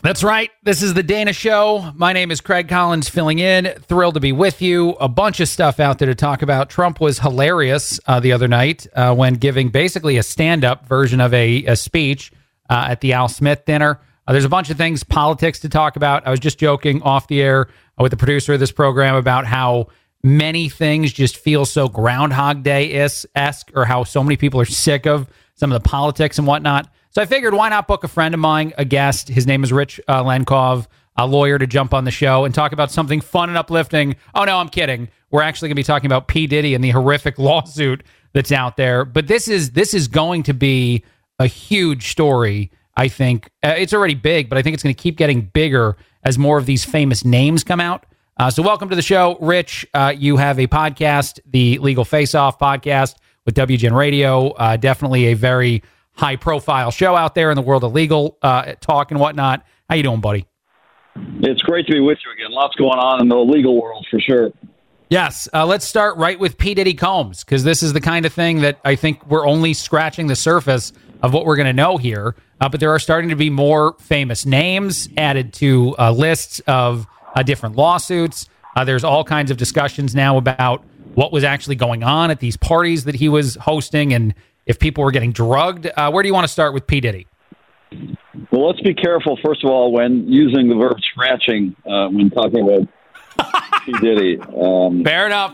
That's right. This is the Dana Show. My name is Craig Collins, filling in. Thrilled to be with you. A bunch of stuff out there to talk about. Trump was hilarious the other night when giving basically a stand-up version of a speech at the Al Smith dinner. There's a bunch of things, politics to talk about. I was just joking off the air with the producer of this program about how many things just feel so Groundhog Day-esque, or how so many people are sick of some of the politics and whatnot. So I figured, why not book a friend of mine, a guest? His name is Rich Lenkov, a lawyer, to jump on the show and talk about something fun and uplifting. Oh, no, I'm kidding. We're actually going to be talking about P. Diddy and the horrific lawsuit that's out there. But this is going to be a huge story, I think. It's already big, but I think it's going to keep getting bigger as more of these famous names come out. So welcome to the show, Rich. You have a podcast, the Legal Face Off podcast with WGN Radio. Definitely a very high-profile show out there in the world of legal talk and whatnot. How you doing, buddy? It's great to be with you again. Lots going on in the legal world, for sure. Yes. Let's start right with P. Diddy Combs, because this is the kind of thing that I think we're only scratching the surface of what we're going to know here. But there are starting to be more famous names added to lists of different lawsuits. There's all kinds of discussions now about what was actually going on at these parties that he was hosting, and if people were getting drugged. Where do you want to start with P. Diddy? Well, let's be careful, first of all, when using the verb scratching when talking about P. Diddy. Fair enough.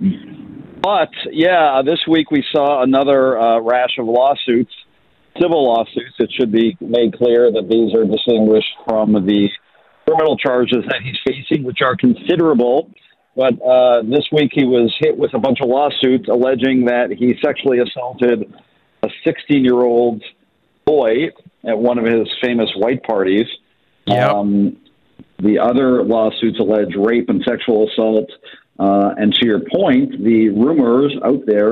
But, yeah, this week we saw another rash of lawsuits, civil lawsuits. It should be made clear that these are distinguished from the criminal charges that he's facing, which are considerable. But this week he was hit with a bunch of lawsuits alleging that he sexually assaulted a 16-year-old boy at one of his famous white parties. Yep. The other lawsuits allege rape and sexual assault. And to your point, the rumors out there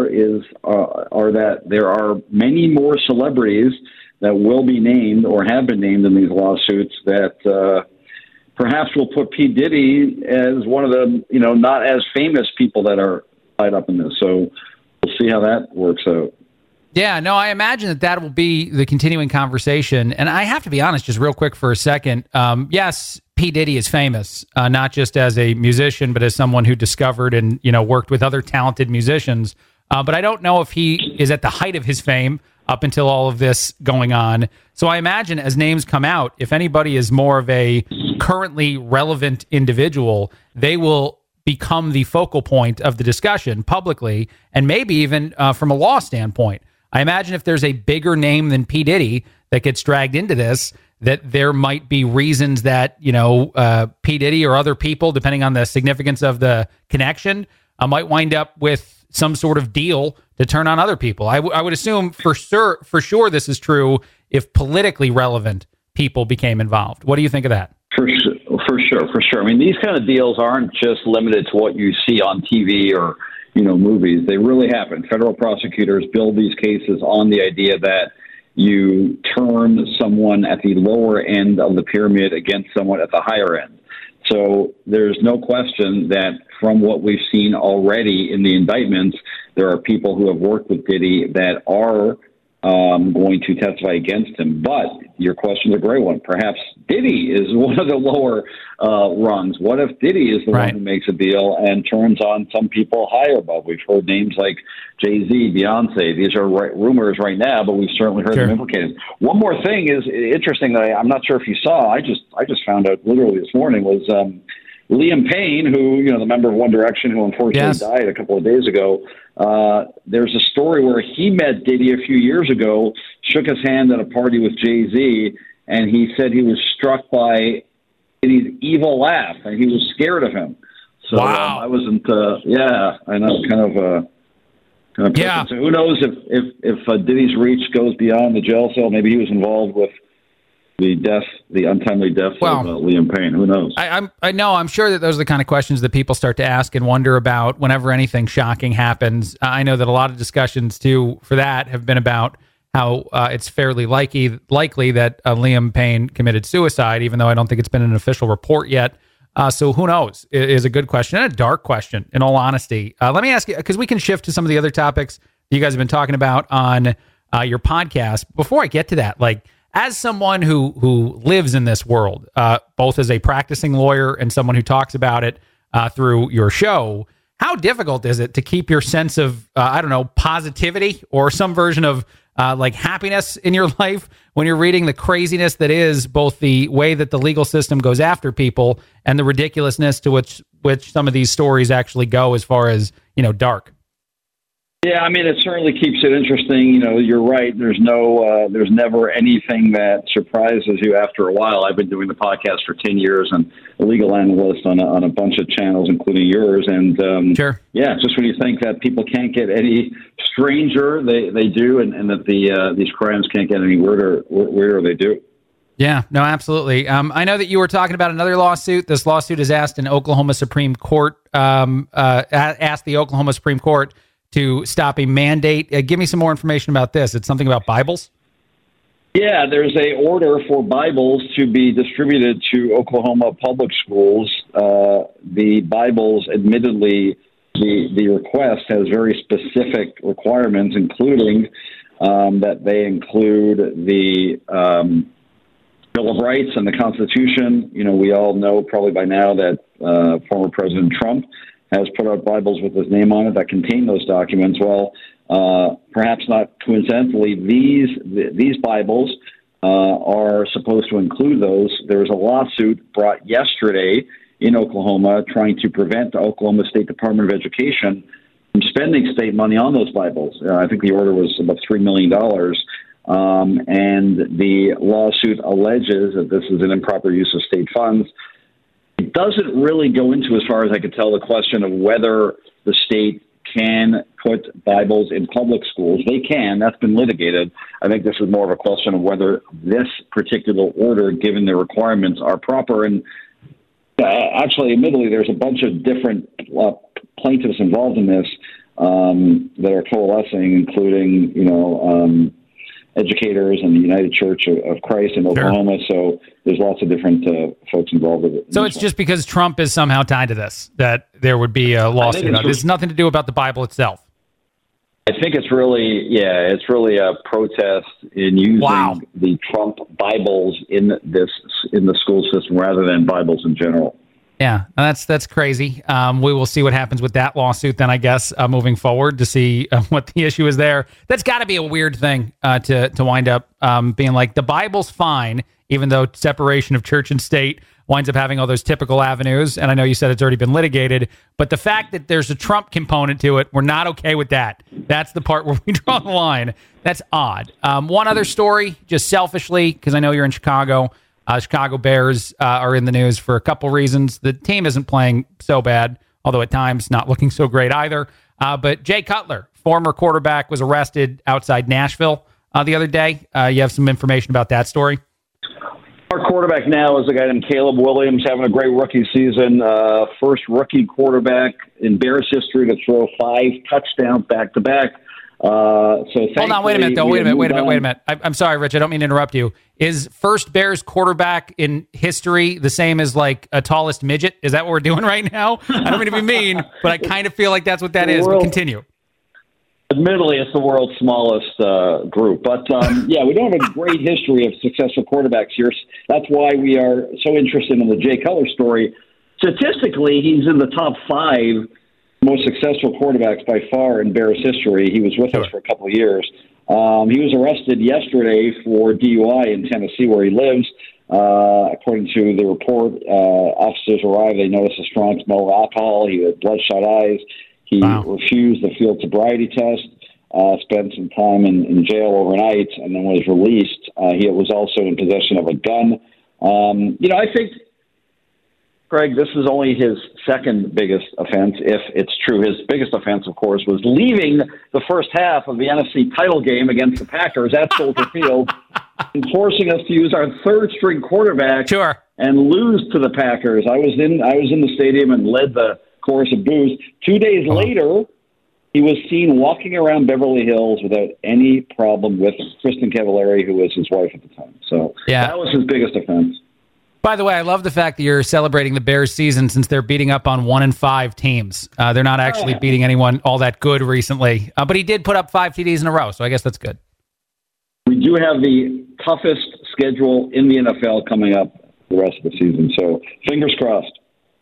are that there are many more celebrities that will be named or have been named in these lawsuits that perhaps we'll put P. Diddy as one of the, not as famous people that are tied up in this. So we'll see how that works out. Yeah, no, I imagine that will be the continuing conversation. And I have to be honest, just real quick for a second. Yes, P. Diddy is famous, not just as a musician, but as someone who discovered and, worked with other talented musicians. But I don't know if he is at the height of his fame up until all of this going on. So I imagine as names come out, if anybody is more of a currently relevant individual, they will become the focal point of the discussion publicly, and maybe even from a law standpoint. I imagine if there's a bigger name than P. Diddy that gets dragged into this, that there might be reasons that, P. Diddy or other people, depending on the significance of the connection, might wind up with some sort of deal to turn on other people. I would assume for sure this is true if politically relevant people became involved. What do you think of that? For sure. I mean, these kind of deals aren't just limited to what you see on TV or, movies. They really happen. Federal prosecutors build these cases on the idea that you turn someone at the lower end of the pyramid against someone at the higher end. So there's no question that from what we've seen already in the indictments, there are people who have worked with Diddy that are going to testify against him. But your question is a great one. Perhaps Diddy is one of the lower rungs. What if Diddy is the one who makes a deal and turns on some people higher above? We've heard names like Jay-Z, Beyonce. These are rumors right now, but we've certainly heard them implicated. One more thing is interesting that I'm not sure if you saw. I just found out literally this morning was Liam Payne, who, the member of One Direction, who unfortunately died a couple of days ago. There's a story where he met Diddy a few years ago, shook his hand at a party with Jay-Z, and he said he was struck by Diddy's evil laugh, and he was scared of him. So I wasn't, I know, kind of. So who knows if Diddy's reach goes beyond the jail cell? Maybe he was involved with the untimely death of Liam Payne. Who knows? I know. I'm sure that those are the kind of questions that people start to ask and wonder about whenever anything shocking happens. I know that a lot of discussions too for that have been about how it's fairly likely that Liam Payne committed suicide, even though I don't think it's been an official report yet. So who knows is a good question and a dark question, in all honesty. Let me ask you, because we can shift to some of the other topics that you guys have been talking about on your podcast. Before I get to that, as someone who lives in this world, both as a practicing lawyer and someone who talks about it through your show, how difficult is it to keep your sense of, positivity or some version of like happiness in your life when you're reading the craziness that is both the way that the legal system goes after people and the ridiculousness to which some of these stories actually go as far as, dark? Yeah, I mean, it certainly keeps it interesting. You're right. There's never anything that surprises you after a while. I've been doing the podcast for 10 years and a legal analyst on a bunch of channels, including yours. And sure. Yeah, just when you think that people can't get any stranger, they do, and that these crimes can't get any weirder, they do. Yeah, no, absolutely. I know that you were talking about another lawsuit. This lawsuit is asked the Oklahoma Supreme Court to stop a mandate. Give me some more information about this. It's something about Bibles? Yeah, there's a order for Bibles to be distributed to Oklahoma public schools. The Bibles, admittedly, the request has very specific requirements, including that they include the Bill of Rights and the Constitution. We all know probably by now that former President Trump has put out Bibles with his name on it that contain those documents. Well, perhaps not coincidentally, these Bibles are supposed to include those. There was a lawsuit brought yesterday in Oklahoma trying to prevent the Oklahoma State Department of Education from spending state money on those Bibles. I think the order was about $3 million. And the lawsuit alleges that this is an improper use of state funds. It doesn't really go into, as far as I could tell, the question of whether the state can put Bibles in public schools. They can. That's been litigated. I think this is more of a question of whether this particular order, given the requirements, are proper. And actually, admittedly, there's a bunch of different plaintiffs involved in this that are coalescing, including, educators and the United Church of Christ in Oklahoma. Sure. So there's lots of different folks involved with it. So it's just because Trump is somehow tied to this that there would be a lawsuit. There's nothing to do about the Bible itself. I think it's really a protest in using the Trump Bibles in the school system rather than Bibles in general. Yeah, that's crazy. We will see what happens with that lawsuit then, I guess, moving forward to see what the issue is there. That's got to be a weird thing to wind up being like, the Bible's fine, even though separation of church and state winds up having all those typical avenues. And I know you said it's already been litigated, but the fact that there's a Trump component to it, we're not okay with that. That's the part where we draw the line. That's odd. One other story, just selfishly, because I know you're in Chicago. Chicago Bears are in the news for a couple reasons. The team isn't playing so bad, although at times not looking so great either. But Jay Cutler, former quarterback, was arrested outside Nashville the other day. You have some information about that story? Our quarterback now is a guy named Caleb Williams, having a great rookie season. First rookie quarterback in Bears history to throw 5 touchdowns back-to-back. Hold on, wait a minute. I'm sorry, Rich, I don't mean to interrupt you. Is first Bears quarterback in history the same as like a tallest midget? Is that what we're doing right now? I don't mean to be mean, but I kind of feel like that's what that is. But continue. Admittedly, it's the world's smallest group. But, we don't have a great history of successful quarterbacks here. That's why we are so interested in the Jay Cutler story. Statistically, he's in the top 5 most successful quarterbacks by far in Bears history. He was with us for a couple of years. He was arrested yesterday for DUI in Tennessee, where he lives. According to the report, officers arrived. They noticed a strong smell of alcohol. He had bloodshot eyes. He refused the field sobriety test, spent some time in jail overnight, and then was released. He was also in possession of a gun. I think, Greg, this is only his second biggest offense, if it's true. His biggest offense, of course, was leaving the first half of the NFC title game against the Packers at Soldier Field and forcing us to use our third-string quarterback and lose to the Packers. I was in the stadium and led the chorus of boos. 2 days later, he was seen walking around Beverly Hills without any problem with Kristen Cavallari, who was his wife at the time. So that was his biggest offense. By the way, I love the fact that you're celebrating the Bears season since they're beating up on 1-5 teams. They're not actually beating anyone all that good recently. But he did put up 5 TDs in a row, so I guess that's good. We do have the toughest schedule in the NFL coming up the rest of the season. So fingers crossed.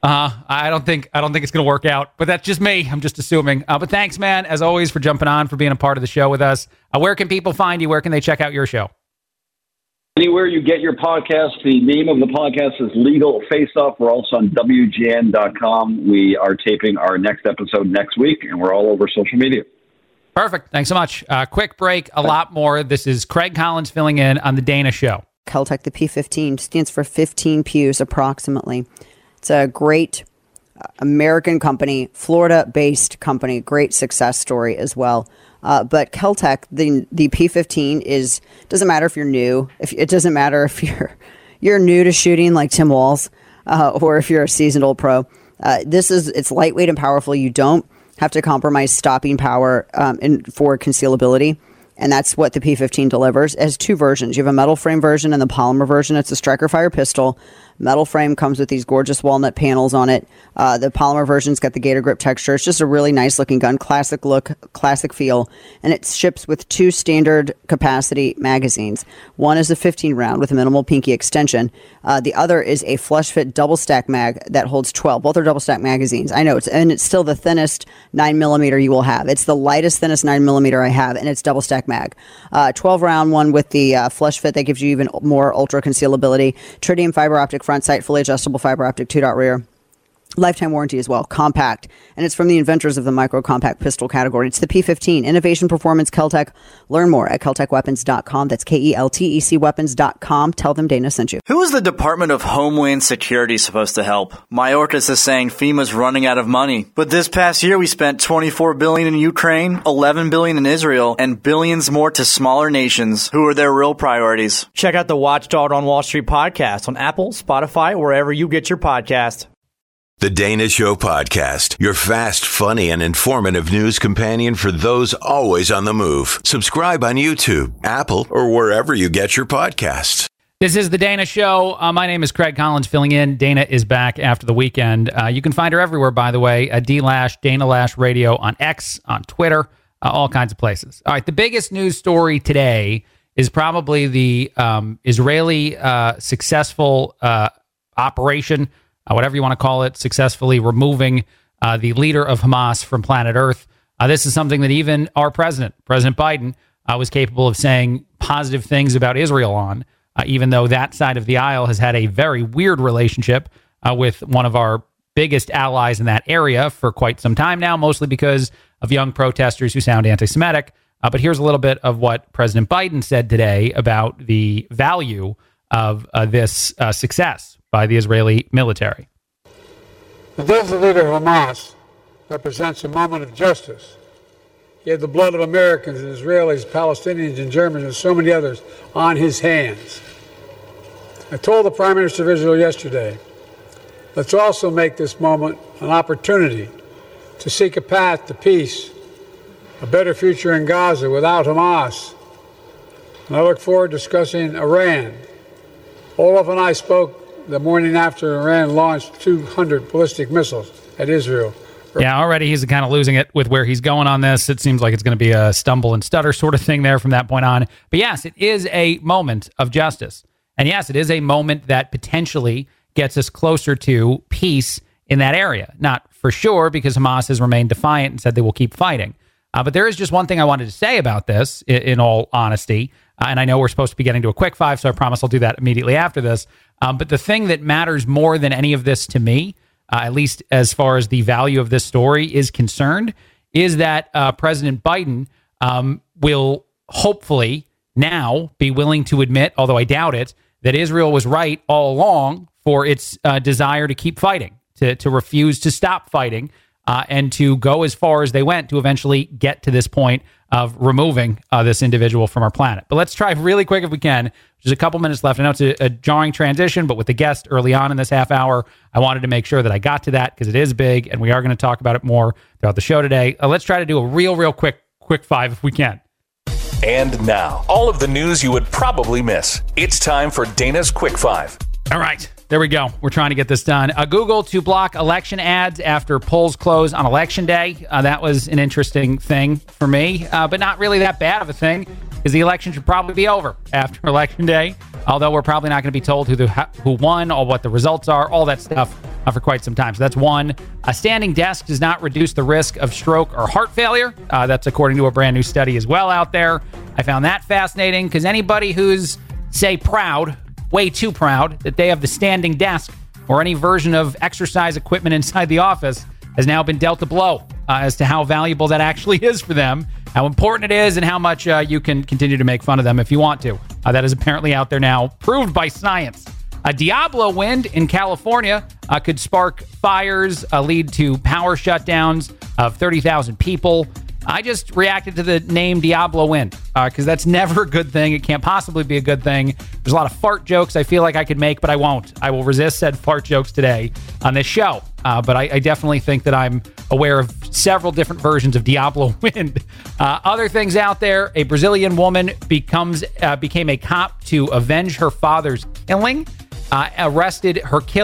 I don't think it's going to work out, but that's just me. I'm just assuming. But thanks, man, as always, for jumping on, for being a part of the show with us. Where can people find you? Where can they check out your show? Anywhere you get your podcast. The name of the podcast is Legal Face Off. We're also on WGN.com. We are taping our next episode next week, and we're all over social media. Perfect. Thanks so much. Quick break, a lot more. This is Craig Collins filling in on The Dana Show. Keltec, the P15, stands for 15 pews approximately. It's a great American company, Florida-based company, great success story as well. But Keltec, the P15 doesn't matter if you're new. It doesn't matter if you're new to shooting like Tim Walz, or if you're a seasoned old pro. It's lightweight and powerful. You don't have to compromise stopping power for concealability. And that's what the P15 delivers. It has two versions. You have a metal frame version and the polymer version. It's a striker fire pistol. Metal frame comes with these gorgeous walnut panels on it. The polymer version's got the gator grip texture. It's just a really nice looking gun. Classic look, classic feel. And it ships with two standard capacity magazines. One is a 15 round with a minimal pinky extension. The other is a flush fit double stack mag that holds 12. Both are double stack magazines. I know it's still the thinnest 9mm you will have. It's the lightest, thinnest 9mm I have, and it's double stack mag. 12 round one with the flush fit that gives you even more ultra concealability. Tritium fiber optic front sight, fully adjustable fiber optic 2-dot rear. Lifetime warranty as well, compact, and it's from the inventors of the micro compact pistol category. It's the P15, innovation, performance, Keltec. Learn more at KeltecWeapons.com. That's KELTEC weapons.com. Tell them Dana sent you. Who is the Department of Homeland Security supposed to help? Mayorkas is saying FEMA's running out of money, but this past year we spent $24 billion in Ukraine, $11 billion in Israel, and billions more to smaller nations. Who are their real priorities? Check out the Watchdog on Wall Street podcast on Apple, Spotify, wherever you get your podcast. The Dana Show Podcast, your fast, funny, and informative news companion for those always on the move. Subscribe on YouTube, Apple, or wherever you get your podcasts. This is The Dana Show. My name is Craig Collins filling in. Dana is back after the weekend. You can find her everywhere, by the way, D-Lash, Dana Lash Radio on X, on Twitter, all kinds of places. All right, the biggest news story today is probably the Israeli successful operation, whatever you want to call it, successfully removing the leader of Hamas from planet Earth. This is something that even our President Biden, was capable of saying positive things about Israel on, even though that side of the aisle has had a very weird relationship with one of our biggest allies in that area for quite some time now, mostly because of young protesters who sound anti-Semitic. But here's a little bit of what President Biden said today about the value of this success by the Israeli military. The death of the leader of Hamas represents a moment of justice. He had the blood of Americans and Israelis, Palestinians and Germans and so many others on his hands. I told the Prime Minister of Israel yesterday, let's also make this moment an opportunity to seek a path to peace, a better future in Gaza without Hamas. And I look forward to discussing Iran. Olaf and I spoke the morning after Iran launched 200 ballistic missiles at Israel. Yeah, already he's kind of losing it with where he's going on this. It seems like it's going to be a stumble and stutter sort of thing there from that point on. But yes, it is a moment of justice. And yes, it is a moment that potentially gets us closer to peace in that area. Not for sure, because Hamas has remained defiant and said they will keep fighting. But there is just one thing I wanted to say about this, in all honesty. And I know we're supposed to be getting to a quick five, so I promise I'll do that immediately after this. But the thing that matters more than any of this to me, at least as far as the value of this story is concerned, is that President Biden will hopefully now be willing to admit, although I doubt it, that Israel was right all along for its desire to keep fighting, to refuse to stop fighting, and to go as far as they went to eventually get to this point of removing this individual from our planet. But let's try really quick if we can. There's a couple minutes left. I know it's a jarring transition, but with the guest early on in this half hour, I wanted to make sure that I got to that because it is big, and we are going to talk about it more throughout the show today. Let's try to do a real quick five if we can. And now, all of the news you would probably miss. It's time for Dana's Quick Five. All right. There we go. We're trying to get this done. Google to block election ads after polls close on Election Day. That was an interesting thing for me, but not really that bad of a thing because the election should probably be over after Election Day. although we're probably not going to be told who won or what the results are, all that stuff for quite some time. So that's one. A standing desk does not reduce the risk of stroke or heart failure. That's according to a brand new study as well out there. I found that fascinating because anybody who's, say, proud, way too proud, that they have the standing desk or any version of exercise equipment inside the office has now been dealt a blow as to how valuable that actually is for them, how important it is, and how much you can continue to make fun of them if you want to. That is apparently out there now, proved by science. A Diablo wind in California could spark fires, lead to power shutdowns of 30,000 people. I just reacted to the name Diablo wind because that's never a good thing. It can't possibly be a good thing. There's a lot of fart jokes I feel like I could make, but I won't. I will resist said fart jokes today on this show. But I definitely think that I'm aware of several different versions of Diablo wind. Other things out there, a Brazilian woman became a cop to avenge her father's killing. Arrested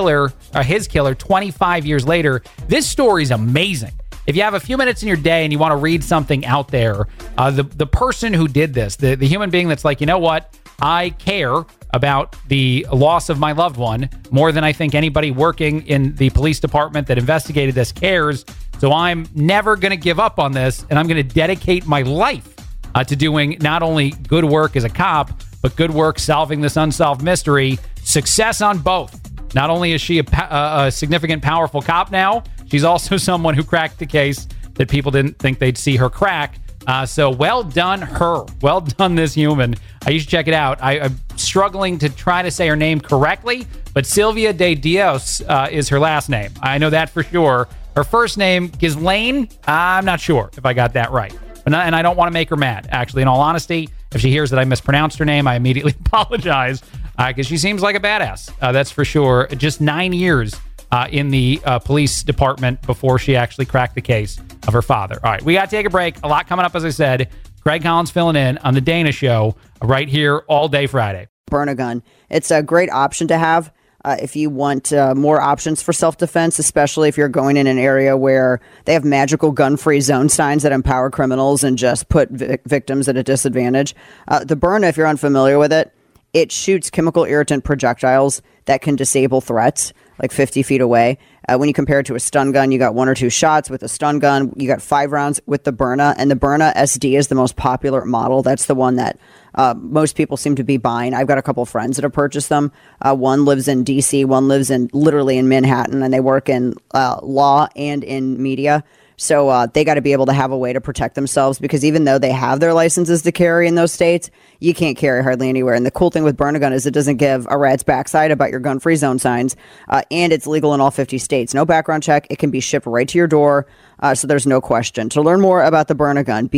his killer 25 years later. This story is amazing. If you have a few minutes in your day and you want to read something out there, the person who did this, the human being that's like, you know what, I care about the loss of my loved one more than I think anybody working in the police department that investigated this cares. So I'm never going to give up on this, and I'm going to dedicate my life to doing not only good work as a cop, but good work solving this unsolved mystery. Success on both. Not only is she a significant, powerful cop now, she's also someone who cracked the case that people didn't think they'd see her crack. So well done her. Well done this human. You should check it out. I'm struggling to try to say her name correctly, but Silvia de Dios is her last name. I know that for sure. Her first name, Ghislaine, I'm not sure if I got that right. And I don't want to make her mad, actually. In all honesty, if she hears that I mispronounced her name, I immediately apologize because she seems like a badass. That's for sure. Just 9 years in the police department before she actually cracked the case of her father. All right, we got to take a break. A lot coming up, as I said. Craig Collins filling in on The Dana Show right here all day Friday. Burn-A-Gun. It's a great option to have if you want more options for self-defense, especially if you're going in an area where they have magical gun-free zone signs that empower criminals and just put victims at a disadvantage. The Byrna, if you're unfamiliar with it, it shoots chemical irritant projectiles that can disable threats like 50 feet away. When you compare it to a stun gun, you got 1 or 2 shots. With a stun gun, you got 5 rounds with the Byrna. And the Byrna SD is the most popular model. That's the one that most people seem to be buying. I've got a couple of friends that have purchased them. One lives in D.C., one lives literally in Manhattan, and they work in law and in media. So they got to be able to have a way to protect themselves because even though they have their licenses to carry in those states, you can't carry hardly anywhere. And the cool thing with Burn-A-Gun is it doesn't give a rat's backside about your gun-free zone signs, and it's legal in all 50 states. No background check. It can be shipped right to your door, so there's no question. To learn more about the Burn-A-Gun,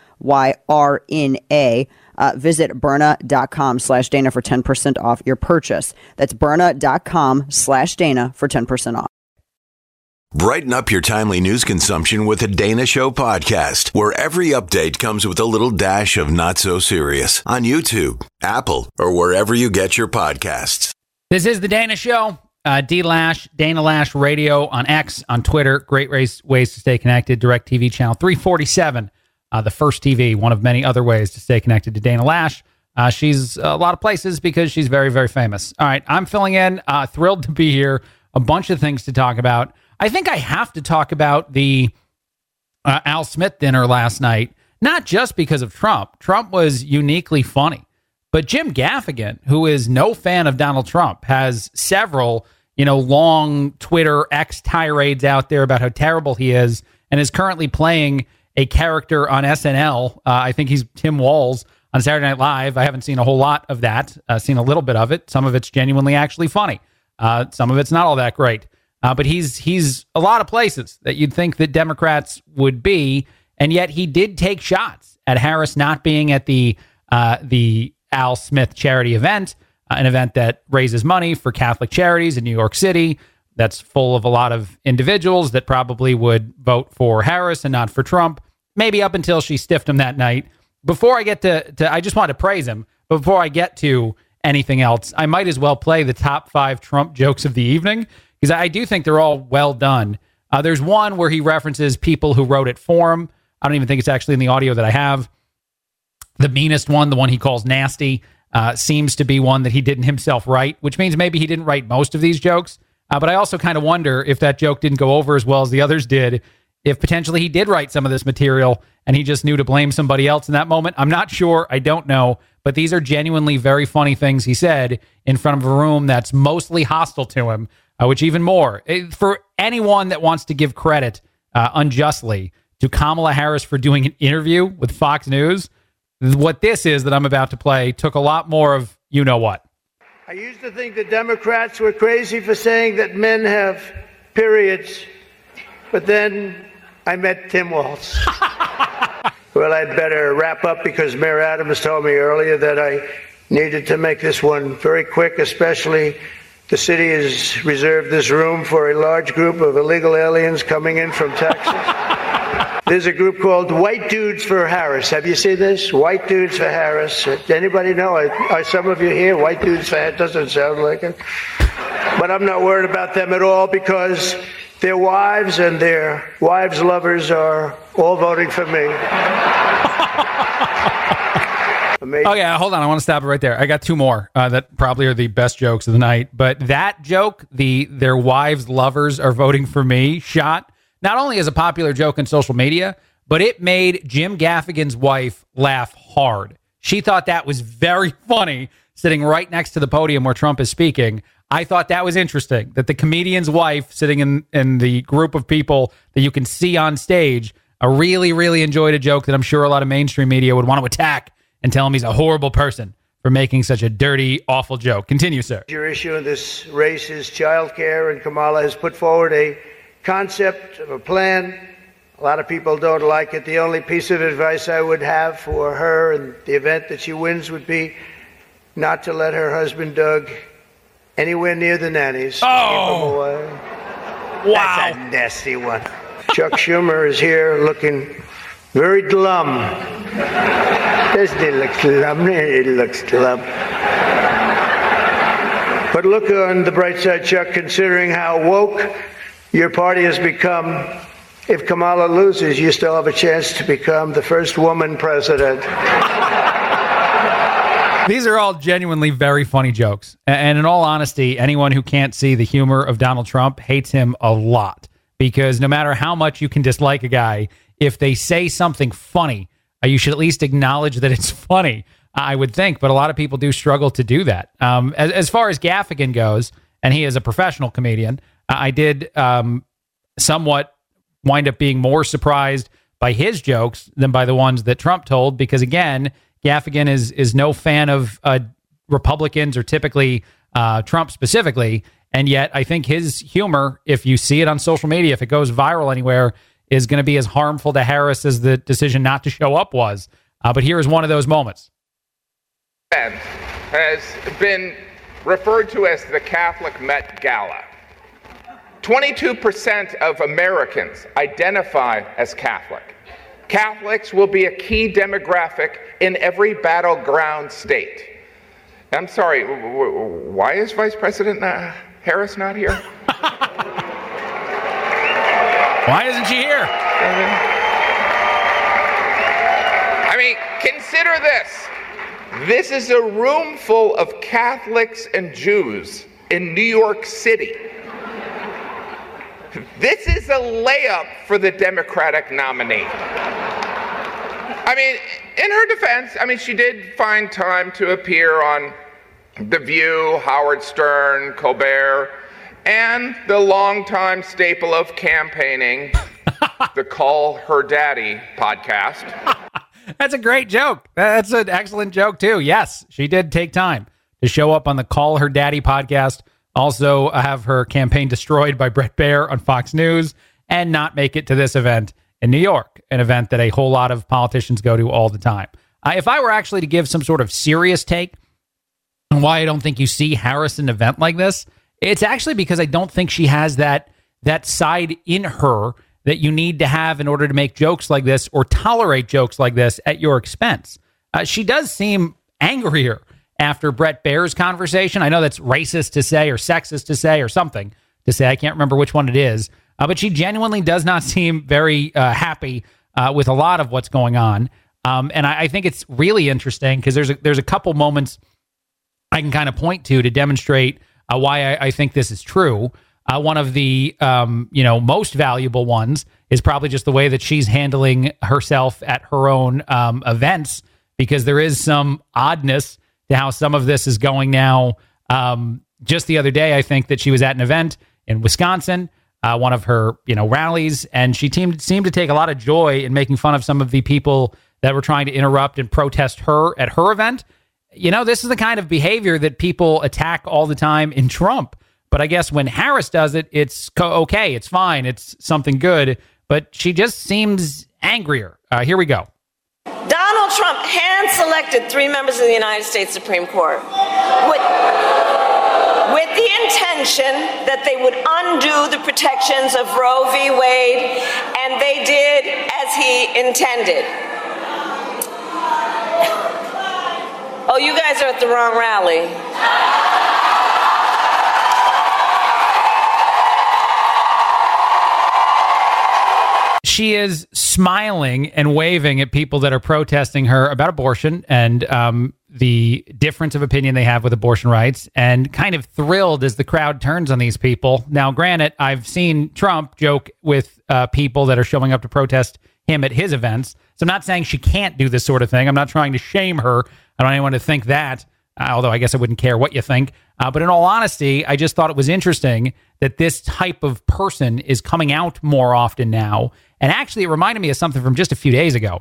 BYRNA, visit Byrna.com/Dana for 10% off your purchase. That's Byrna.com/Dana for 10% off. Brighten up your timely news consumption with the Dana Show podcast, where every update comes with a little dash of not so serious on YouTube, Apple, or wherever you get your podcasts. This is the Dana Show. D-Lash, Dana Lash Radio on X, on Twitter. Great ways to stay connected. DirecTV channel 347, the first TV, one of many other ways to stay connected to Dana Lash. She's a lot of places because she's very, very famous. All right, I'm filling in. Thrilled to be here. A bunch of things to talk about. I think I have to talk about the Al Smith dinner last night, not just because of Trump. Trump was uniquely funny, but Jim Gaffigan, who is no fan of Donald Trump, has several, long Twitter X tirades out there about how terrible he is and is currently playing a character on SNL. I think he's Tim Walz on Saturday Night Live. I haven't seen a whole lot of that. Seen a little bit of it. Some of it's genuinely actually funny. Some of it's not all that great. But he's a lot of places that you'd think that Democrats would be, and yet he did take shots at Harris not being at the Al Smith charity event, an event that raises money for Catholic charities in New York City. That's full of a lot of individuals that probably would vote for Harris and not for Trump. Maybe up until she stiffed him that night. Before I get to I just want to praise him. But before I get to anything else, I might as well play the top 5 Trump jokes of the evening, because I do think they're all well done. There's one where he references people who wrote it for him. I don't even think it's actually in the audio that I have. The meanest one, the one he calls nasty, seems to be one that he didn't himself write, which means maybe he didn't write most of these jokes. But I also kind of wonder if that joke didn't go over as well as the others did, if potentially he did write some of this material and he just knew to blame somebody else in that moment. I'm not sure. I don't know. But these are genuinely very funny things he said in front of a room that's mostly hostile to him, which even more. For anyone that wants to give credit unjustly to Kamala Harris for doing an interview with Fox News, what this is that I'm about to play took a lot more of you-know-what. I used to think the Democrats were crazy for saying that men have periods, but then I met Tim Walz. Well, I'd better wrap up because Mayor Adams told me earlier that I needed to make this one very quick, especially the city has reserved this room for a large group of illegal aliens coming in from Texas. There's a group called White Dudes for Harris. Have you seen this? White Dudes for Harris. Anybody know? Are some of you here? White Dudes for Harris doesn't sound like it. But I'm not worried about them at all because their wives and their wives' lovers are all voting for me. Amazing. Oh, yeah, hold on. I want to stop it right there. I got two more that probably are the best jokes of the night. But that joke, their wives' lovers are voting for me, shot, not only as a popular joke on social media, but it made Jim Gaffigan's wife laugh hard. She thought that was very funny, sitting right next to the podium where Trump is speaking. I thought that was interesting, that the comedian's wife sitting in the group of people that you can see on stage really, really enjoyed a joke that I'm sure a lot of mainstream media would want to attack and tell him he's a horrible person for making such a dirty, awful joke. Continue, sir. Your issue in this race is childcare, and Kamala has put forward a concept of a plan. A lot of people don't like it. The only piece of advice I would have for her in the event that she wins would be not to let her husband, Doug, anywhere near the nannies. Oh! Keep him away. Wow. That's a nasty one. Chuck Schumer is here looking very glum. Doesn't it look glum? It looks glum. But look on the bright side, Chuck, considering how woke your party has become. If Kamala loses, you still have a chance to become the first woman president. These are all genuinely very funny jokes. And in all honesty, anyone who can't see the humor of Donald Trump hates him a lot. Because no matter how much you can dislike a guy, if they say something funny, you should at least acknowledge that it's funny, I would think. But a lot of people do struggle to do that. As far as Gaffigan goes, and he is a professional comedian, I did somewhat wind up being more surprised by his jokes than by the ones that Trump told. Because, again, Gaffigan is no fan of Republicans or typically Trump specifically. And yet I think his humor, if you see it on social media, if it goes viral anywhere, is going to be as harmful to Harris as the decision not to show up was. But here is one of those moments. Has been referred to as the Catholic Met Gala. 22% of Americans identify as Catholic. Catholics will be a key demographic in every battleground state. I'm sorry, why is Vice President Harris not here? Why isn't she here? I mean, consider this. This is a room full of Catholics and Jews in New York City. This is a layup for the Democratic nominee. I mean, in her defense, she did find time to appear on The View, Howard Stern, Colbert, and the longtime staple of campaigning, the Call Her Daddy podcast. That's a great joke. That's an excellent joke, too. Yes, she did take time to show up on the Call Her Daddy podcast, also have her campaign destroyed by Bret Baier on Fox News, and not make it to this event in New York, an event that a whole lot of politicians go to all the time. If I were actually to give some sort of serious take on why I don't think you see Harris in an event like this, it's actually because I don't think she has that side in her that you need to have in order to make jokes like this or tolerate jokes like this at your expense. She does seem angrier after Bret Baier's conversation. I know that's racist to say or sexist to say or something to say. I can't remember which one it is. But she genuinely does not seem very happy with a lot of what's going on. And I think it's really interesting because there's a couple moments I can kind of point to demonstrate why I think this is true. One of the most valuable ones is probably just the way that she's handling herself at her own events, because there is some oddness to how some of this is going now. Just the other day, I think that she was at an event in Wisconsin, one of her rallies, and she seemed to take a lot of joy in making fun of some of the people that were trying to interrupt and protest her at her event. This is the kind of behavior that people attack all the time in Trump. But I guess when Harris does it, it's okay. It's fine. It's something good. But she just seems angrier. Here we go. Donald Trump hand-selected 3 members of the United States Supreme Court with the intention that they would undo the protections of Roe v. Wade, and they did as he intended. Oh, you guys are at the wrong rally. She is smiling and waving at people that are protesting her about abortion and the difference of opinion they have with abortion rights, and kind of thrilled as the crowd turns on these people. Now, granted, I've seen Trump joke with people that are showing up to protest him at his events. So I'm not saying she can't do this sort of thing. I'm not trying to shame her. I don't want anyone to think that, although I guess I wouldn't care what you think. But in all honesty, I just thought it was interesting that this type of person is coming out more often now. And actually, it reminded me of something from just a few days ago.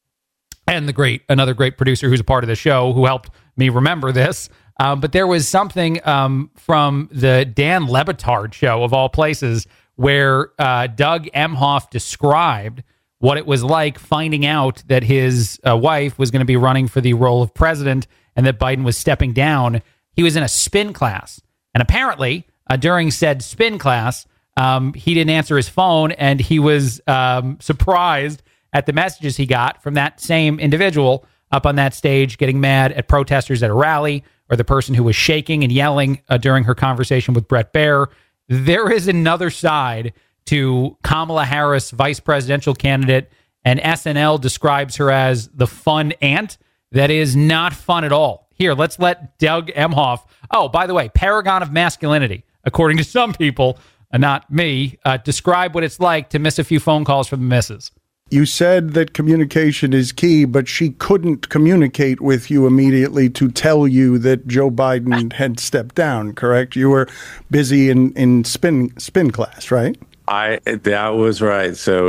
And another great producer who's a part of the show who helped me remember this. But there was something from the Dan Le Batard show, of all places, where Doug Emhoff described what it was like finding out that his wife was going to be running for the role of president and that Biden was stepping down. He was in a spin class. And apparently, during said spin class, he didn't answer his phone, and he was surprised at the messages he got from that same individual up on that stage getting mad at protesters at a rally, or the person who was shaking and yelling during her conversation with Bret Baier. There is another side to Kamala Harris, vice presidential candidate, and SNL describes her as the fun aunt. That is not fun at all. Here, let's let Doug Emhoff, oh, by the way, paragon of masculinity, according to some people, not me, describe what it's like to miss a few phone calls from the missus. You said that communication is key, but she couldn't communicate with you immediately to tell you that Joe Biden had stepped down, correct? You were busy in spin class, right? That was right. So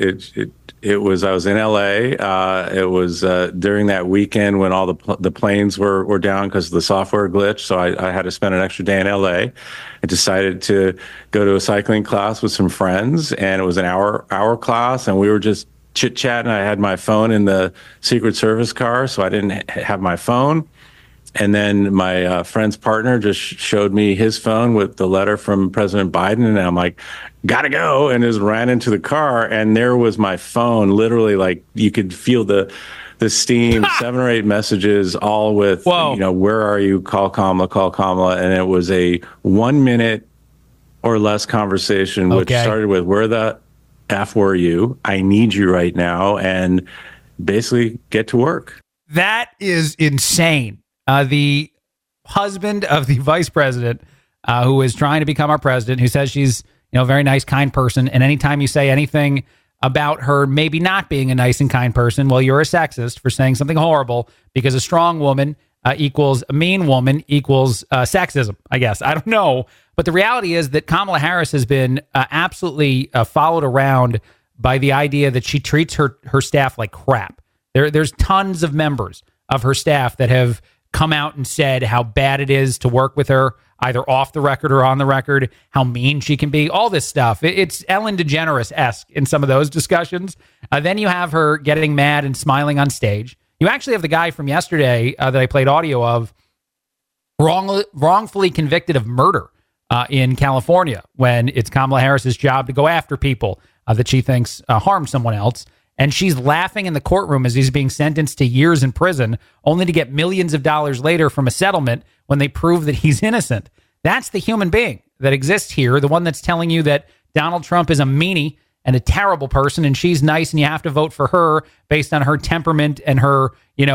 it was, I was in LA. It was during that weekend when all the planes were down because of the software glitch. So I had to spend an extra day in LA. I decided to go to a cycling class with some friends, and it was an hour class, and we were just chit-chatting. I had my phone in the Secret Service car, so I didn't have my phone. And then my friend's partner just showed me his phone with the letter from President Biden. And I'm like, gotta go. And just ran into the car. And there was my phone, literally, like you could feel the steam, 7 or 8 messages, all with, where are you? Call Kamala. And it was a 1 minute or less conversation, which started with, where the F were you? I need you right now. And basically get to work. That is insane. The husband of the vice president, who is trying to become our president, who says she's a very nice, kind person. And anytime you say anything about her maybe not being a nice and kind person, well, you're a sexist for saying something horrible, because a strong woman equals a mean woman equals sexism, I guess. I don't know. But the reality is that Kamala Harris has been absolutely followed around by the idea that she treats her staff like crap. There's tons of members of her staff that have come out and said how bad it is to work with her, either off the record or on the record, how mean she can be, all this stuff. It's Ellen DeGeneres-esque in some of those discussions. Then you have her getting mad and smiling on stage. You actually have the guy from yesterday that I played audio of wrongfully convicted of murder in California, when it's Kamala Harris's job to go after people that she thinks harmed someone else. And she's laughing in the courtroom as he's being sentenced to years in prison, only to get millions of dollars later from a settlement when they prove that he's innocent. That's the human being that exists here, the one that's telling you that Donald Trump is a meanie and a terrible person, and she's nice, and you have to vote for her based on her temperament and her,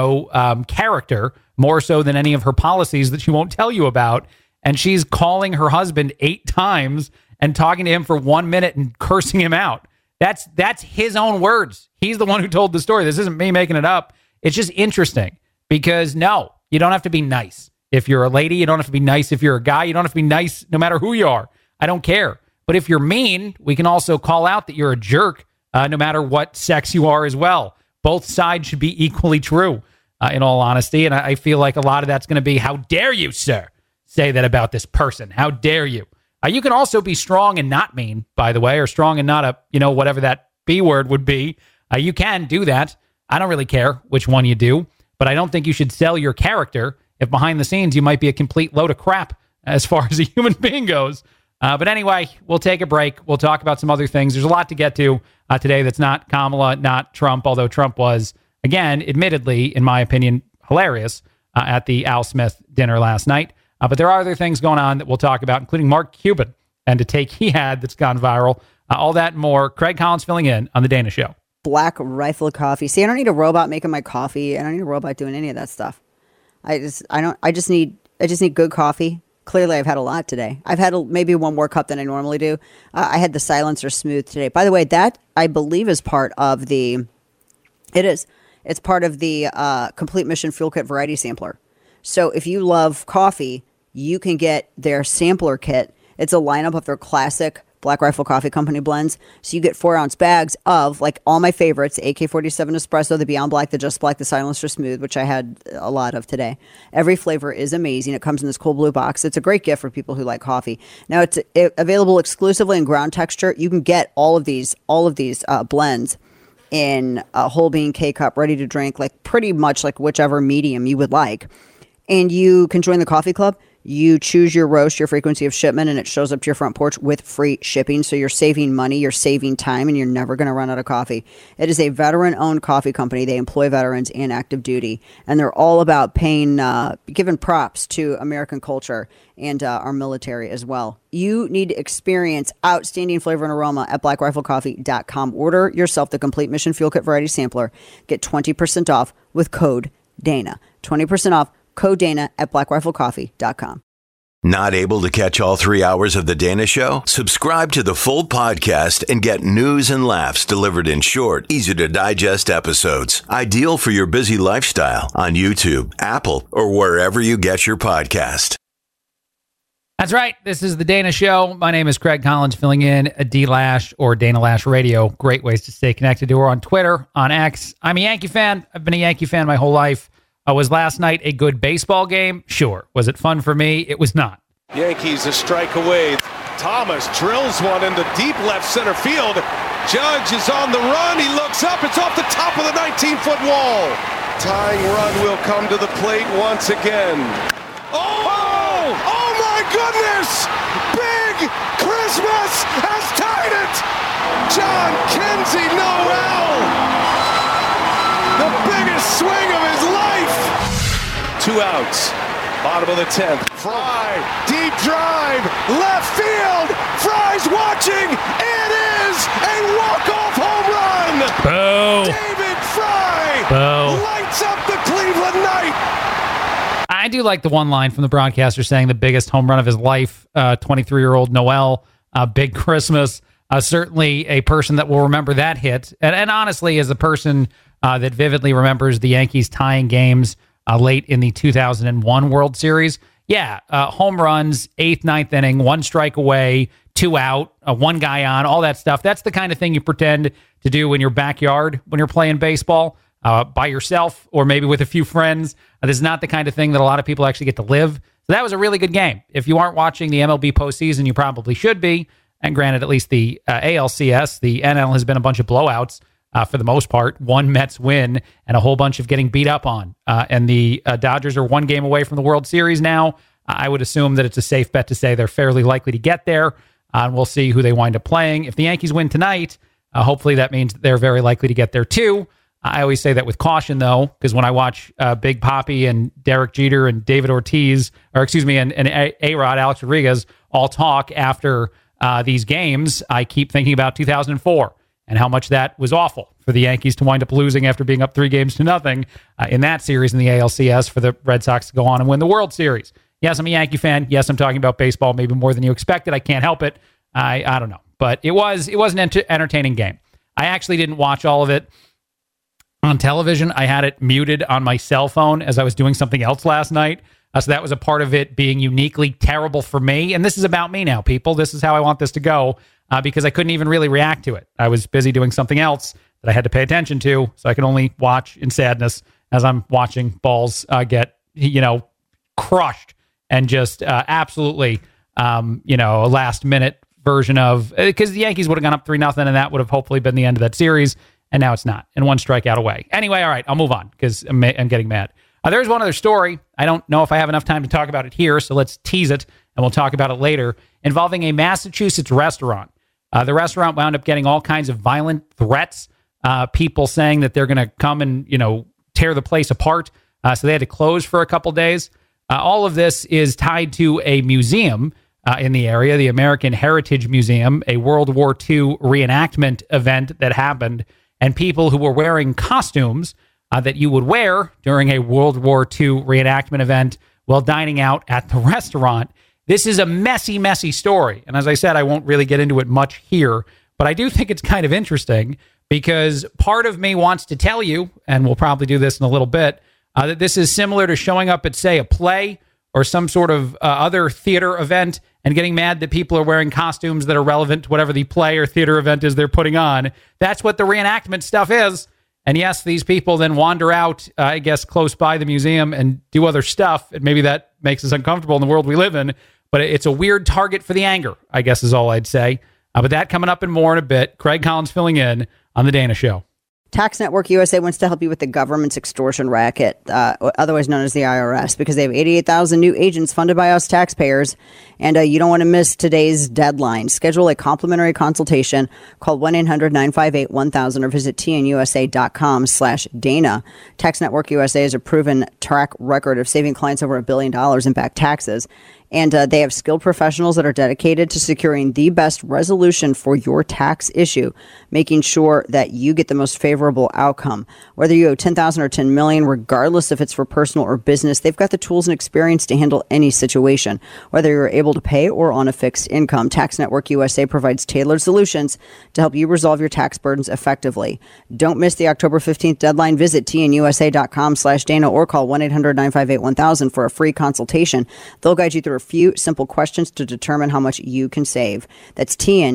character, more so than any of her policies that she won't tell you about. And she's calling her husband 8 times and talking to him for 1 minute and cursing him out. That's his own words. He's the one who told the story. This isn't me making it up. It's just interesting because no, you don't have to be nice. If you're a lady, you don't have to be nice. If you're a guy, you don't have to be nice no matter who you are. I don't care. But if you're mean, we can also call out that you're a jerk no matter what sex you are as well. Both sides should be equally true, in all honesty. And I feel like a lot of that's going to be, how dare you, sir, say that about this person? How dare you? You can also be strong and not mean, by the way, or strong and not whatever that B word would be. You can do that. I don't really care which one you do, but I don't think you should sell your character if behind the scenes you might be a complete load of crap as far as a human being goes. But anyway, we'll take a break. We'll talk about some other things. There's a lot to get to today that's not Kamala, not Trump, although Trump was, again, admittedly, in my opinion, hilarious at the Al Smith dinner last night. But there are other things going on that we'll talk about, including Mark Cuban and a take he had that's gone viral. All that and more. Craig Collins filling in on The Dana Show. Black Rifle Coffee. See, I don't need a robot making my coffee. I don't need a robot doing any of that stuff. I just need good coffee. Clearly, I've had a lot today. I've had maybe one more cup than I normally do. I had the Silencer Smooth today. By the way, that I believe is part of the. It is. It's part of the Complete Mission Fuel Kit Variety Sampler. So if you love coffee, you can get their sampler kit. It's a lineup of their classic Black Rifle Coffee Company blends. So you get 4-ounce bags of like all my favorites: the AK-47 Espresso, the Beyond Black, the Just Black, the Silencer Smooth, which I had a lot of today. Every flavor is amazing. It comes in this cool blue box. It's a great gift for people who like coffee. Now it's available exclusively in ground texture. You can get all of these blends in a whole bean K-cup, ready to drink, like pretty much like whichever medium you would like. And you can join the coffee club. You choose your roast, your frequency of shipment, and it shows up to your front porch with free shipping. So you're saving money, you're saving time, and you're never going to run out of coffee. It is a veteran-owned coffee company. They employ veterans and active duty, and they're all about giving props to American culture and our military as well. You need to experience outstanding flavor and aroma at blackriflecoffee.com. Order yourself the Complete Mission Fuel Kit Variety Sampler. Get 20% off with code DANA. 20% off. Code Dana at blackriflecoffee.com. Not able to catch all 3 hours of The Dana Show? Subscribe to the full podcast and get news and laughs delivered in short, easy to digest episodes. Ideal for your busy lifestyle on YouTube, Apple, or wherever you get your podcast. That's right. This is The Dana Show. My name is Craig Collins, filling in a D-Lash or Dana Lash Radio. Great ways to stay connected to her on Twitter, on X. I'm a Yankee fan. I've been a Yankee fan my whole life. Was last night a good baseball game? Sure. Was it fun for me? It was not. Yankees a strike away. Thomas drills one into deep left center field. Judge is on the run. He looks up. It's off the top of the 19-foot wall. Tying run will come to the plate once again. Oh! Oh my goodness! Big Christmas has tied it! John Kinsey Noel! The biggest swing of his life! 2 outs. Bottom of the 10th. Fry. Deep drive. Left field. Fry's watching. It is a walk-off home run. Boo. David Fry lights up the Cleveland Knight. I do like the one line from the broadcaster saying the biggest home run of his life, 23-year-old Noel, Big Christmas. Certainly a person that will remember that hit. And honestly, as a person that vividly remembers the Yankees tying games late in the 2001 World Series. Yeah, home runs, 8th, 9th inning, 1 strike away, 2 out, 1 guy on, all that stuff. That's the kind of thing you pretend to do in your backyard when you're playing baseball by yourself or maybe with a few friends. This is not the kind of thing that a lot of people actually get to live. So that was a really good game. If you aren't watching the MLB postseason, you probably should be. And granted, at least the ALCS, the NL has been a bunch of blowouts. For the most part, 1 Mets win and a whole bunch of getting beat up on. And the Dodgers are 1 game away from the World Series now. I would assume that it's a safe bet to say they're fairly likely to get there. And we'll see who they wind up playing. If the Yankees win tonight, hopefully that means they're very likely to get there too. I always say that with caution, though, because when I watch Big Papi and Derek Jeter and David Ortiz, and A-Rod, Alex Rodriguez, all talk after these games, I keep thinking about 2004. and how much that was awful for the Yankees to wind up losing after being up 3-0 in that series in the ALCS, for the Red Sox to go on and win the World Series. Yes, I'm a Yankee fan. Yes, I'm talking about baseball maybe more than you expected. I can't help it. I don't know. But it was an entertaining game. I actually didn't watch all of it on television. I had it muted on my cell phone as I was doing something else last night. So that was a part of it being uniquely terrible for me. And this is about me now, people. This is how I want this to go, because I couldn't even really react to it. I was busy doing something else that I had to pay attention to, so I could only watch in sadness as I'm watching balls get, crushed and just absolutely, a last-minute version of, because the Yankees would have gone up 3-0, and that would have hopefully been the end of that series, and now it's not, and one strikeout away. Anyway, all right, I'll move on, because I'm getting mad. There's one other story. I don't know if I have enough time to talk about it here, so let's tease it, and we'll talk about it later, involving a Massachusetts restaurant. The restaurant wound up getting all kinds of violent threats, people saying that they're going to come and, tear the place apart, so they had to close for a couple days. All of this is tied to a museum in the area, the American Heritage Museum, a World War II reenactment event that happened, and people who were wearing costumes that you would wear during a World War II reenactment event while dining out at the restaurant. This is a messy, messy story. And as I said, I won't really get into it much here, but I do think it's kind of interesting because part of me wants to tell you, and we'll probably do this in a little bit, that this is similar to showing up at, say, a play or some sort of other theater event and getting mad that people are wearing costumes that are relevant to whatever the play or theater event is they're putting on. That's what the reenactment stuff is. And yes, these people then wander out, I guess, close by the museum and do other stuff. And maybe that makes us uncomfortable in the world we live in. But it's a weird target for the anger, I guess is all I'd say. But that coming up in more in a bit. Craig Collins filling in on The Dana Show. Tax Network USA wants to help you with the government's extortion racket, otherwise known as the IRS, because they have 88,000 new agents funded by us taxpayers, and you don't want to miss today's deadline. Schedule a complimentary consultation. Call 1-800-958-1000 or visit tnusa.com/Dana. Tax Network USA has a proven track record of saving clients over $1 billion in back taxes. And they have skilled professionals that are dedicated to securing the best resolution for your tax issue, making sure that you get the most favorable outcome. Whether you owe $10,000 or $10 million, regardless if it's for personal or business, they've got the tools and experience to handle any situation. Whether you're able to pay or on a fixed income, Tax Network USA provides tailored solutions to help you resolve your tax burdens effectively. Don't miss the October 15th deadline. Visit tnusa.com/Dana or call 1-800-958-1000 for a free consultation. They'll guide you through a few simple questions to determine how much you can save. That's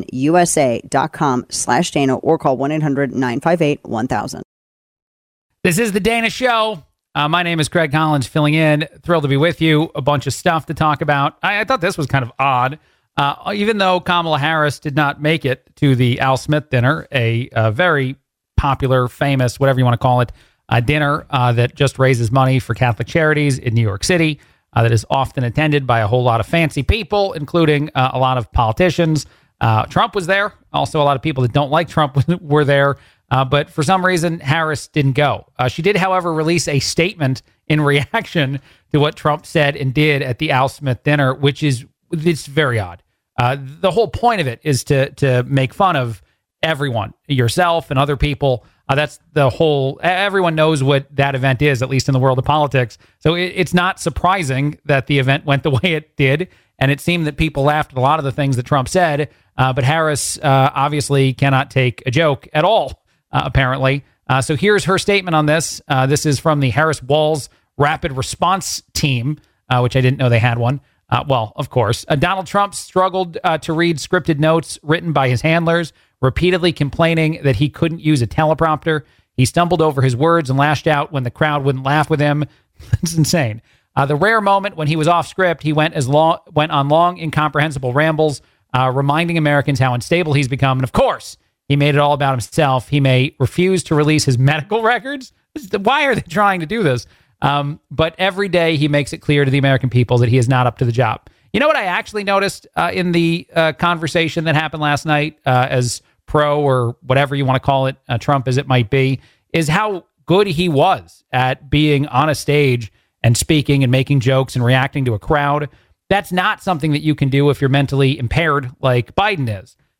tnusa.com/Dana or call 1-800-958-1000. This is The Dana Show. My name is Craig Collins filling in. Thrilled to be with you. A bunch of stuff to talk about. I thought this was kind of odd. Even though Kamala Harris did not make it to the Al Smith dinner, a very popular, famous, whatever you want to call it, dinner that just raises money for Catholic charities in New York City, that is often attended by a whole lot of fancy people, including a lot of politicians. Trump was there. Also, a lot of people that don't like Trump were there. But for some reason, Harris didn't go. She did, however, release a statement in reaction to what Trump said and did at the Al Smith dinner, which is it's very odd. The whole point of it is to make fun of everyone, yourself and other people. That's the whole, everyone knows what that event is, at least in the world of politics. So it's not surprising that the event went the way it did. And it seemed that people laughed at a lot of the things that Trump said. But Harris obviously cannot take a joke at all, apparently. So here's her statement on this. This is from the Harris Walls Rapid Response Team, which I didn't know they had one. Well, of course. Donald Trump struggled to read scripted notes written by his handlers, repeatedly complaining that he couldn't use a teleprompter. He stumbled over his words and lashed out when the crowd wouldn't laugh with him. It's insane. The rare moment when he was off script, he went on long, incomprehensible rambles, reminding Americans how unstable he's become. And of course, he made it all about himself. He may refuse to release his medical records. Why are they trying to do this? But every day he makes it clear to the American people that he is not up to the job. You know what I actually noticed in the conversation that happened last night, as pro or whatever you want to call it, Trump as it might be, is how good he was at being on a stage and speaking and making jokes and reacting to a crowd. That's not something that you can do if you're mentally impaired like Biden is.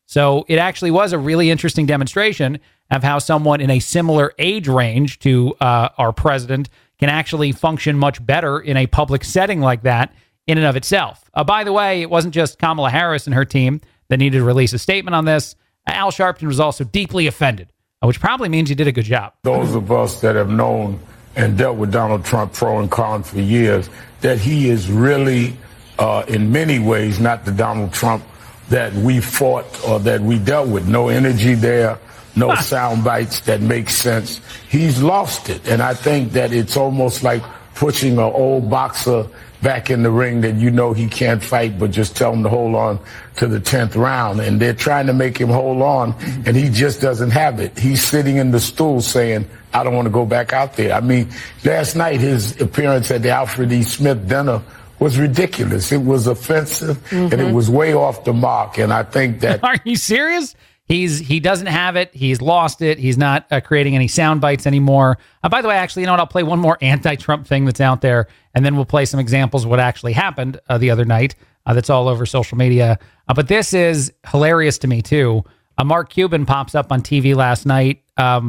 So it actually was a really interesting demonstration of how someone in a similar age range to our president can actually function much better in a public setting like that in and of itself. By the way, it wasn't just Kamala Harris and her team that needed to release a statement on this. Al Sharpton was also deeply offended, which probably means he did a good job. Those of us that have known and dealt with Donald Trump pro and con for years, that he is really, in many ways, not the Donald Trump that we fought or that we dealt with. No energy there, no sound bites that make sense. He's lost it. And I think that it's almost like pushing an old boxer back in the ring that you know he can't fight, but just tell him to hold on to the 10th round. And they're trying to make him hold on, and he just doesn't have it. He's sitting in the stool saying, I don't want to go back out there. I mean, last night his appearance at the Alfred E. Smith dinner was ridiculous. It was offensive, and it was way off the mark. And I think that... Are you serious? He doesn't have it. He's lost it. He's not creating any sound bites anymore. By the way, actually, you know what? I'll play one more anti-Trump thing that's out there, and then we'll play some examples of what actually happened the other night that's all over social media. But this is hilarious to me, too. Mark Cuban pops up on TV last night,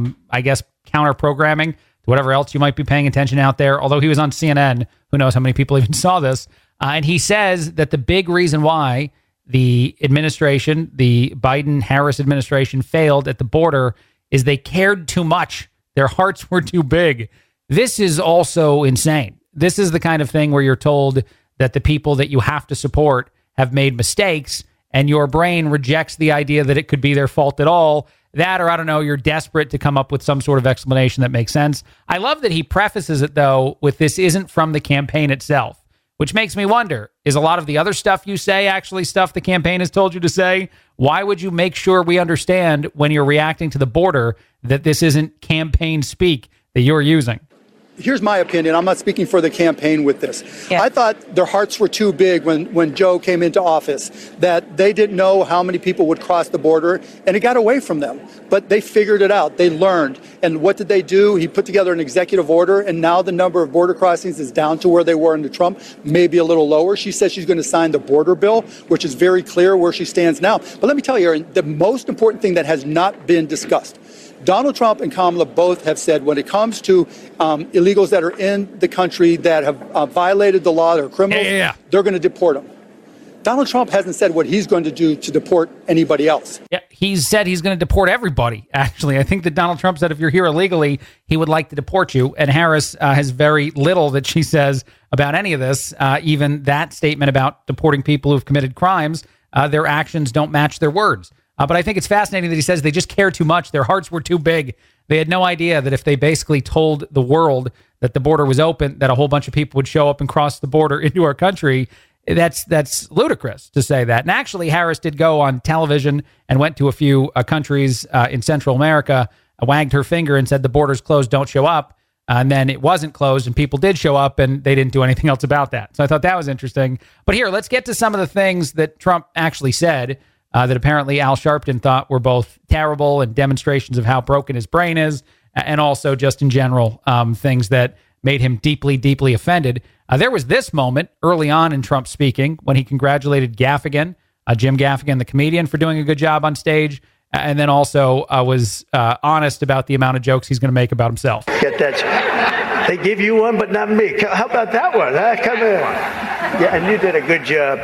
I guess counter-programming to whatever else you might be paying attention out there. Although he was on CNN, who knows how many people even saw this. And he says that the big reason why the administration, the Biden-Harris administration, failed at the border is they cared too much. Their hearts were too big. This is also insane. This is the kind of thing where you're told that the people that you have to support have made mistakes, and your brain rejects the idea that it could be their fault at all. That, or I don't know, you're desperate to come up with some sort of explanation that makes sense. I love that he prefaces it, though, with this isn't from the campaign itself, which makes me wonder, is a lot of the other stuff you say actually stuff the campaign has told you to say? Why would you make sure we understand when you're reacting to the border that this isn't campaign speak that you're using? Here's my opinion. I'm not speaking for the campaign with this. Yeah. I thought their hearts were too big when Joe came into office, that they didn't know how many people would cross the border, and it got away from them. But they figured it out. They learned. And what did they do? He put together an executive order, and now the number of border crossings is down to where they were under Trump, maybe a little lower. She says she's going to sign the border bill, which is very clear where she stands now. But let me tell you, Aaron, the most important thing that has not been discussed, Donald Trump and Kamala both have said when it comes to illegals that are in the country that have violated the law, they're criminals, they're going to deport them. Donald Trump hasn't said what he's going to do to deport anybody else. Yeah, he's said he's going to deport everybody, actually. I think that Donald Trump said if you're here illegally, he would like to deport you. And Harris has very little that she says about any of this. Even that statement about deporting people who've committed crimes, their actions don't match their words. But I think it's fascinating that he says they just care too much. Their hearts were too big. They had no idea that if they basically told the world that the border was open, that a whole bunch of people would show up and cross the border into our country. That's ludicrous to say that. And actually, Harris did go on television and went to a few countries in Central America, wagged her finger and said the border's closed, don't show up. And then it wasn't closed and people did show up and they didn't do anything else about that. So I thought that was interesting. But here, let's get to some of the things that Trump actually said that apparently Al Sharpton thought were both terrible and demonstrations of how broken his brain is, and also just in general things that made him deeply, deeply offended. There was this moment early on in Trump speaking when he congratulated Gaffigan, Jim Gaffigan, the comedian, for doing a good job on stage, and then also was honest about the amount of jokes he's going to make about himself. Get that? They give you one, but not me. How about that one? Come in. Yeah, and you did a good job.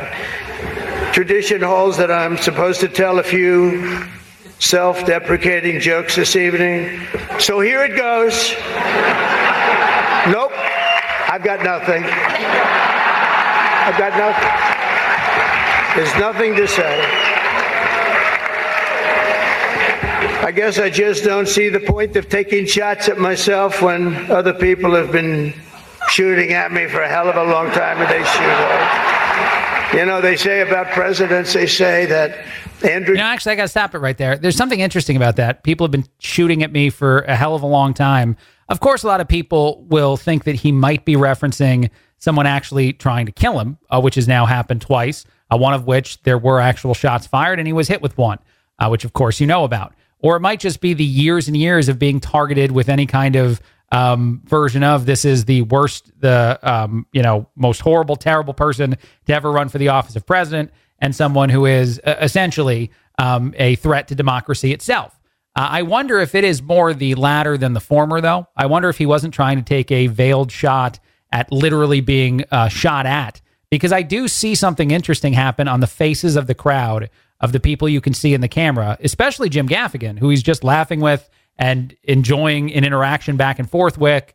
Tradition holds that I'm supposed to tell a few self-deprecating jokes this evening. So here it goes. Nope. I've got nothing. I've got nothing. There's nothing to say. I guess I just don't see the point of taking shots at myself when other people have been shooting at me for a hell of a long time and they shoot at. You know, they say about presidents, they say that Andrew... actually, I got to stop it right there. There's something interesting about that. People have been shooting at me for a hell of a long time. Of course, a lot of people will think that he might be referencing someone actually trying to kill him, which has now happened twice, one of which there were actual shots fired and he was hit with one, which of course you know about. Or it might just be the years and years of being targeted with any kind of version of this is the worst, most horrible, terrible person to ever run for the office of president. and someone who is essentially a threat to democracy itself. I wonder if it is more the latter than the former, though. I wonder if he wasn't trying to take a veiled shot at literally being shot at, because I do see something interesting happen on the faces of the crowd, of the people you can see in the camera, especially Jim Gaffigan, who he's just laughing with and enjoying an interaction back and forth with,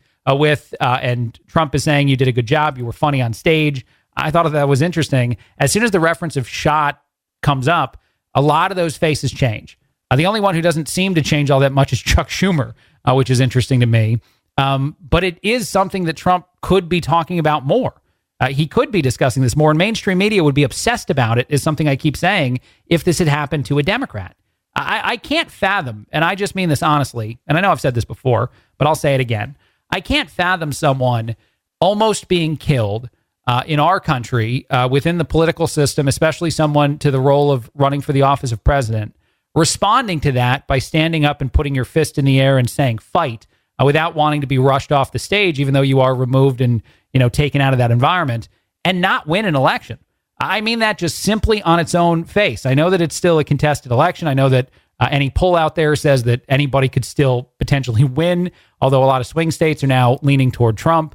and Trump is saying, you did a good job, you were funny on stage. I thought that was interesting. As soon as the reference of shot comes up, a lot of those faces change. The only one who doesn't seem to change all that much is Chuck Schumer, which is interesting to me. But it is something that Trump could be talking about more. He could be discussing this more, and mainstream media would be obsessed about it, is something I keep saying, if this had happened to a Democrat. I can't fathom, and I just mean this honestly, and I know I've said this before, but I'll say it again. I can't fathom someone almost being killed in our country, within the political system, especially someone to the role of running for the office of president, responding to that by standing up and putting your fist in the air and saying fight, without wanting to be rushed off the stage, even though you are removed and taken out of that environment, and not win an election. I mean that just simply on its own face. I know that it's still a contested election. I know that any poll out there says that anybody could still potentially win, although a lot of swing states are now leaning toward Trump.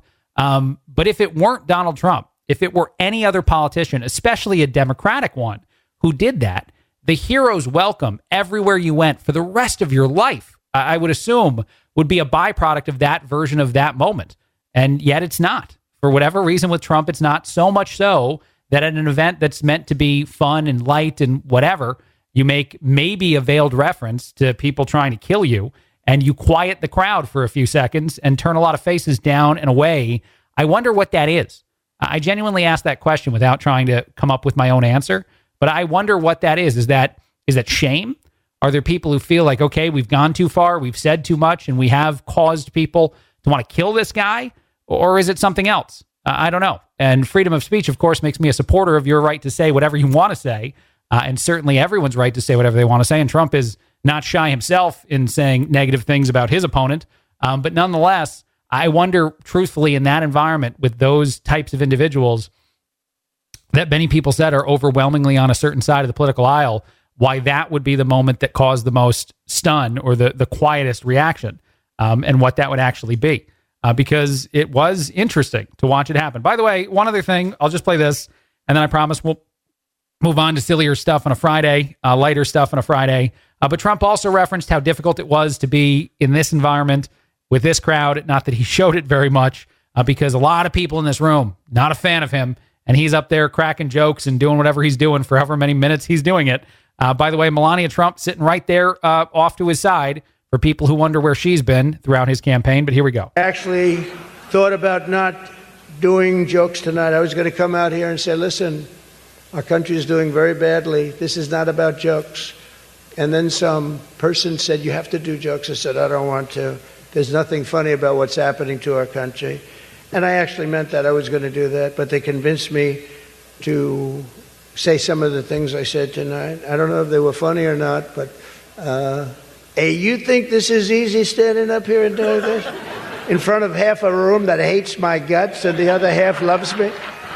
But if it weren't Donald Trump, if it were any other politician, especially a Democratic one, who did that, the hero's welcome everywhere you went for the rest of your life, I would assume, would be a byproduct of that version of that moment. And yet it's not. For whatever reason with Trump, it's not, so much so that at an event that's meant to be fun and light and whatever, you make maybe a veiled reference to people trying to kill you, and you quiet the crowd for a few seconds and turn a lot of faces down and away. I wonder what that is. I genuinely asked that question without trying to come up with my own answer, but I wonder what that is. Is that shame? Are there people who feel like, okay, we've gone too far, we've said too much, and we have caused people to want to kill this guy? Or is it something else? I don't know. And freedom of speech, of course, makes me a supporter of your right to say whatever you want to say. And certainly everyone's right to say whatever they want to say. And Trump is not shy himself in saying negative things about his opponent. But nonetheless, I wonder, truthfully, in that environment with those types of individuals that many people said are overwhelmingly on a certain side of the political aisle, why that would be the moment that caused the most stun or the quietest reaction, and what that would actually be. Because it was interesting to watch it happen. By the way, one other thing, I'll just play this, and then I promise we'll move on to sillier stuff on a Friday, lighter stuff on a Friday. But Trump also referenced how difficult it was to be in this environment with this crowd. Not that he showed it very much, because a lot of people in this room, not a fan of him, and he's up there cracking jokes and doing whatever he's doing for however many minutes he's doing it. By the way, Melania Trump sitting right there off to his side, for people who wonder where she's been throughout his campaign. But here we go. Actually thought about not doing jokes tonight. I was going to come out here and say, listen, our country is doing very badly. This is not about jokes. And then some person said, you have to do jokes. I said, I don't want to. There's nothing funny about what's happening to our country. And I actually meant that. I was going to do that. But they convinced me to say some of the things I said tonight. I don't know if they were funny or not, but hey, you think this is easy standing up here and doing this? In front of half a room that hates my guts and the other half loves me?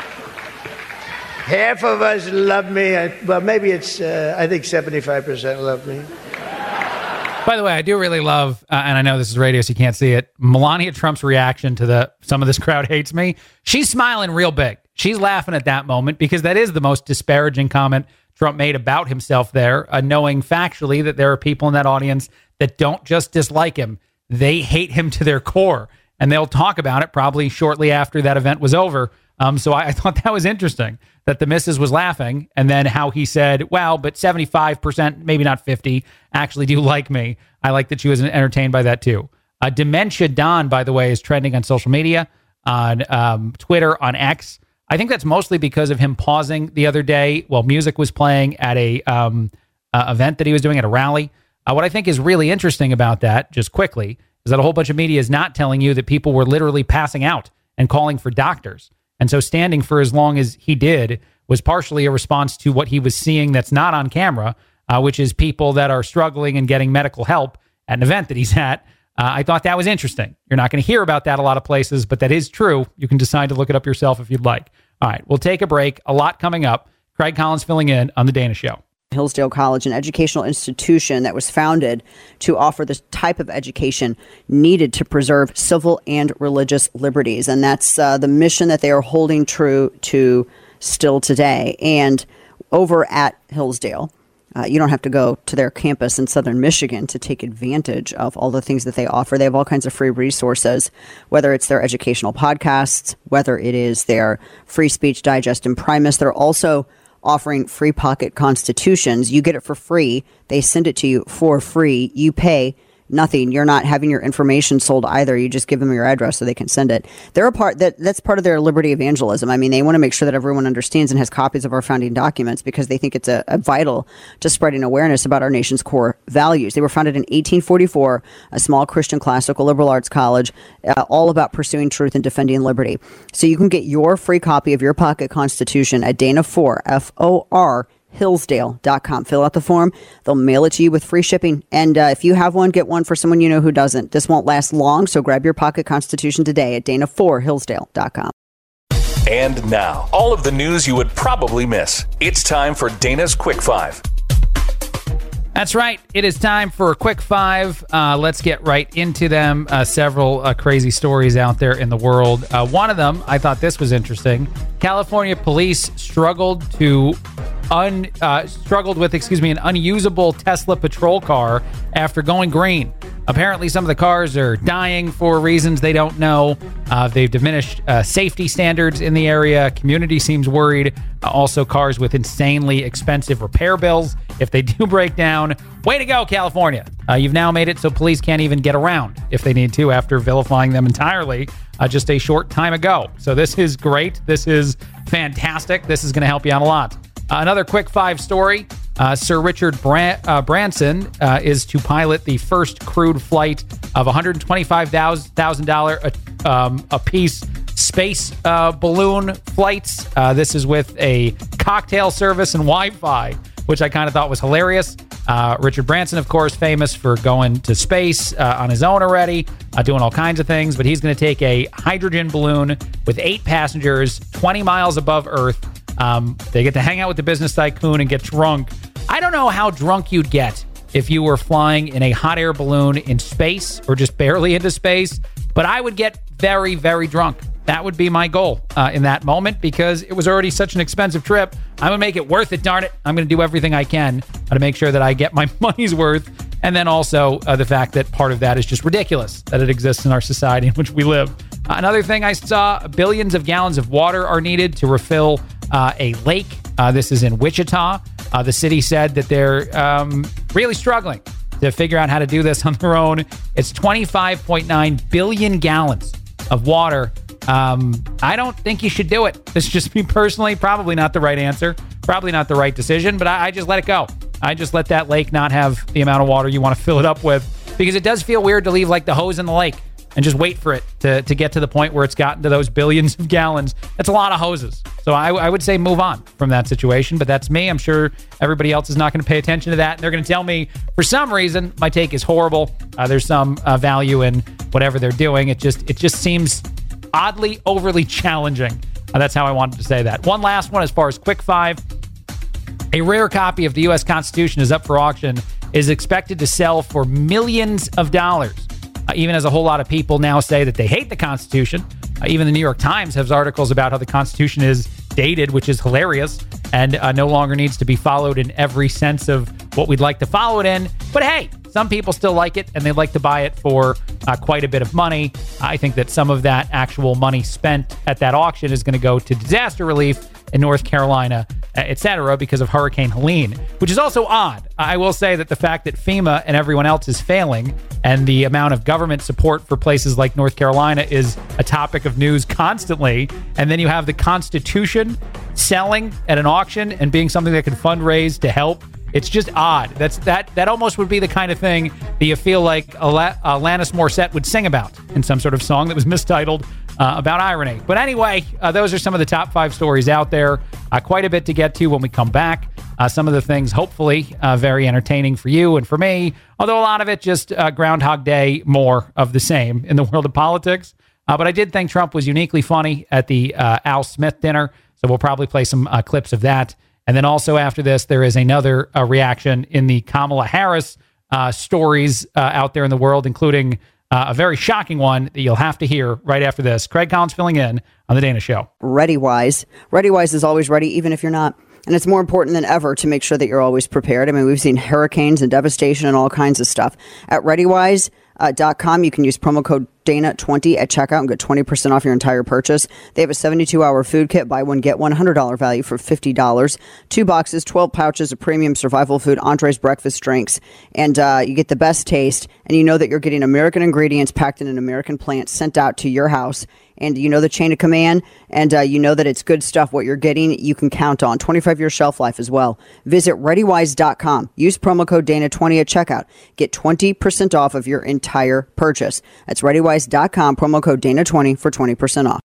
Half of us love me. Well, maybe it's, I think 75% love me. By the way, I do really love, and I know this is radio so you can't see it, Melania Trump's reaction to some of this crowd hates me. She's smiling real big. She's laughing at that moment, because that is the most disparaging comment Trump made about himself there, knowing factually that there are people in that audience that don't just dislike him. They hate him to their core, and they'll talk about it probably shortly after that event was over. So I thought that was interesting, that the missus was laughing, and then how he said, well, but 75%, maybe not 50, actually do like me. I like that she was entertained by that too. Dementia Don, by the way, is trending on social media, on Twitter, on X. I think that's mostly because of him pausing the other day while music was playing at a event that he was doing at a rally. What I think is really interesting about that, just quickly, is that a whole bunch of media is not telling you that people were literally passing out and calling for doctors. And so standing for as long as he did was partially a response to what he was seeing that's not on camera, which is people that are struggling and getting medical help at an event that he's at. I thought that was interesting. You're not going to hear about that a lot of places, but that is true. You can decide to look it up yourself if you'd like. All right, we'll take a break. A lot coming up. Craig Collins filling in on The Dana Show. Hillsdale College, an educational institution that was founded to offer the type of education needed to preserve civil and religious liberties. And that's the mission that they are holding true to still today. And over at Hillsdale, you don't have to go to their campus in southern Michigan to take advantage of all the things that they offer. They have all kinds of free resources, whether it's their educational podcasts, whether it is their free speech digest and Primus. They're also offering free pocket constitutions. You get it for free. They send it to you for free. You pay nothing. You're not having your information sold either. You just give them your address so they can send it. They're a part that's part of their liberty evangelism. I mean, they want to make sure that everyone understands and has copies of our founding documents because they think it's a vital to spreading awareness about our nation's core values. They were founded in 1844, a small Christian classical liberal arts college, all about pursuing truth and defending liberty. So you can get your free copy of your pocket constitution at Dana4, F-O-R, Hillsdale.com. Fill out the form. They'll mail it to you with free shipping. And if you have one, get one for someone you know who doesn't. This won't last long, so grab your pocket constitution today at Dana4, Hillsdale.com. And now, all of the news you would probably miss. It's time for Dana's Quick Five. That's right. It is time for a Quick Five. Let's get right into them. Several crazy stories out there in the world. One of them, I thought this was interesting. California police struggled with an unusable Tesla patrol car after going green. Apparently, some of the cars are dying for reasons they don't know. They've diminished safety standards in the area. Community seems worried. Also, cars with insanely expensive repair bills if they do break down. Way to go, California. You've now made it so police can't even get around if they need to after vilifying them entirely just a short time ago. So this is great. This is fantastic. This is going to help you out a lot. Another Quick Five story. Sir Richard Branson is to pilot the first crewed flight of $125,000 a piece space balloon flights. This is with a cocktail service and Wi-Fi, which I kind of thought was hilarious. Richard Branson, of course, famous for going to space on his own already, doing all kinds of things, but he's going to take a hydrogen balloon with 8 passengers 20 miles above Earth. They get to hang out with the business tycoon and get drunk. I don't know how drunk you'd get if you were flying in a hot air balloon in space or just barely into space, but I would get very, very drunk. That would be my goal in that moment because it was already such an expensive trip. I'm going to make it worth it, darn it. I'm going to do everything I can to make sure that I get my money's worth. And then also the fact that part of that is just ridiculous that it exists in our society in which we live. Another thing I saw, billions of gallons of water are needed to refill a lake. This is in Wichita. The city said that they're really struggling to figure out how to do this on their own. It's 25.9 billion gallons of water. I don't think you should do it. This is just me personally. Probably not the right answer. Probably not the right decision, but I just let it go. I just let that lake not have the amount of water you want to fill it up with because it does feel weird to leave like the hose in the lake and just wait for it to get to the point where it's gotten to those billions of gallons. That's a lot of hoses. So I would say move on from that situation, but that's me. I'm sure everybody else is not going to pay attention to that. They're going to tell me, for some reason, my take is horrible. There's some value in whatever they're doing. It just seems oddly, overly challenging. That's how I wanted to say that. One last one as far as Quick Five. A rare copy of the U.S. Constitution is up for auction, is expected to sell for millions of dollars. Even as a whole lot of people now say that they hate the Constitution. Even the New York Times has articles about how the Constitution is dated, which is hilarious, and no longer needs to be followed in every sense of what we'd like to follow it in. But hey, some people still like it, and they like to buy it for quite a bit of money. I think that some of that actual money spent at that auction is going to go to disaster relief in North Carolina, etc., because of Hurricane Helene, which is also odd. I will say that the fact that FEMA and everyone else is failing and the amount of government support for places like North Carolina is a topic of news constantly, and then you have the Constitution selling at an auction and being something that can fundraise to help. It's just odd. That almost would be the kind of thing that you feel like Alanis Morissette would sing about in some sort of song that was mistitled about irony. But anyway, those are some of the top 5 stories out there. Quite a bit to get to when we come back. Some of the things, hopefully, very entertaining for you and for me. Although a lot of it just Groundhog Day, more of the same in the world of politics. But I did think Trump was uniquely funny at the Al Smith dinner. So we'll probably play some clips of that And then also after this, there is another reaction in the Kamala Harris stories out there in the world, including a very shocking one that you'll have to hear right after this. Craig Collins filling in on The Dana Show. ReadyWise. ReadyWise is always ready, even if you're not. And it's more important than ever to make sure that you're always prepared. I mean, we've seen hurricanes and devastation and all kinds of stuff. At ReadyWise.com, you can use promo code Dana20 at checkout and get 20% off your entire purchase. They have a 72-hour food kit, buy one, get one, $100 value for $50. 2 boxes, 12 pouches of premium survival food, entrees, breakfast, drinks, and you get the best taste. And you know that you're getting American ingredients packed in an American plant sent out to your house. And you know the chain of command, and you know that it's good stuff. What you're getting, you can count on. 25-year shelf life as well. Visit ReadyWise.com. Use promo code Dana20 at checkout. Get 20% off of your entire purchase. That's ReadyWise.com, promo code Dana20 for 20% off.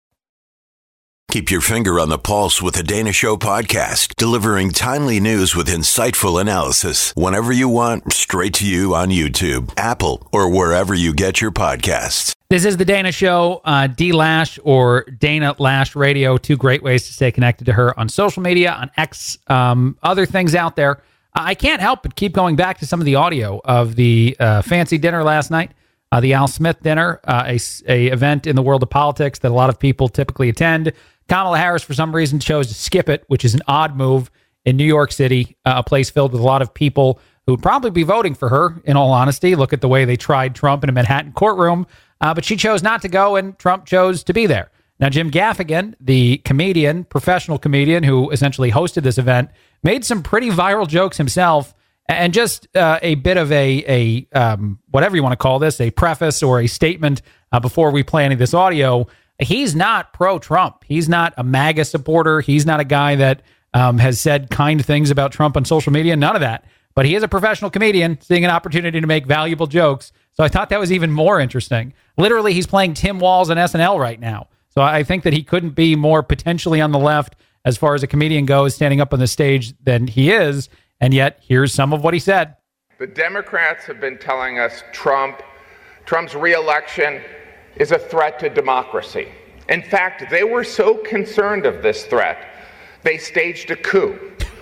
Keep your finger on the pulse with the Dana Show podcast, delivering timely news with insightful analysis whenever you want, straight to you on YouTube, Apple, or wherever you get your podcasts. This is the Dana Show, D-Lash or Dana Lash Radio, 2 great ways to stay connected to her on social media, on X, other things out there. I can't help but keep going back to some of the audio of the fancy dinner last night, the Al Smith dinner, a event in the world of politics that a lot of people typically attend. Kamala Harris, for some reason, chose to skip it, which is an odd move in New York City, a place filled with a lot of people who would probably be voting for her, in all honesty. Look at the way they tried Trump in a Manhattan courtroom. But she chose not to go, and Trump chose to be there. Now, Jim Gaffigan, the comedian, professional comedian who essentially hosted this event, made some pretty viral jokes himself, and just a bit of a whatever you want to call this, a preface or a statement before we play any of this audio. He's not pro-Trump. He's not a MAGA supporter. He's not a guy that has said kind things about Trump on social media. None of that. But he is a professional comedian seeing an opportunity to make valuable jokes. So I thought that was even more interesting. Literally, he's playing Tim Walz on SNL right now. So I think that he couldn't be more potentially on the left as far as a comedian goes, standing up on the stage than he is. And yet, here's some of what he said. The Democrats have been telling us Trump's re-election is a threat to democracy. In fact, they were so concerned of this threat, they staged a coup,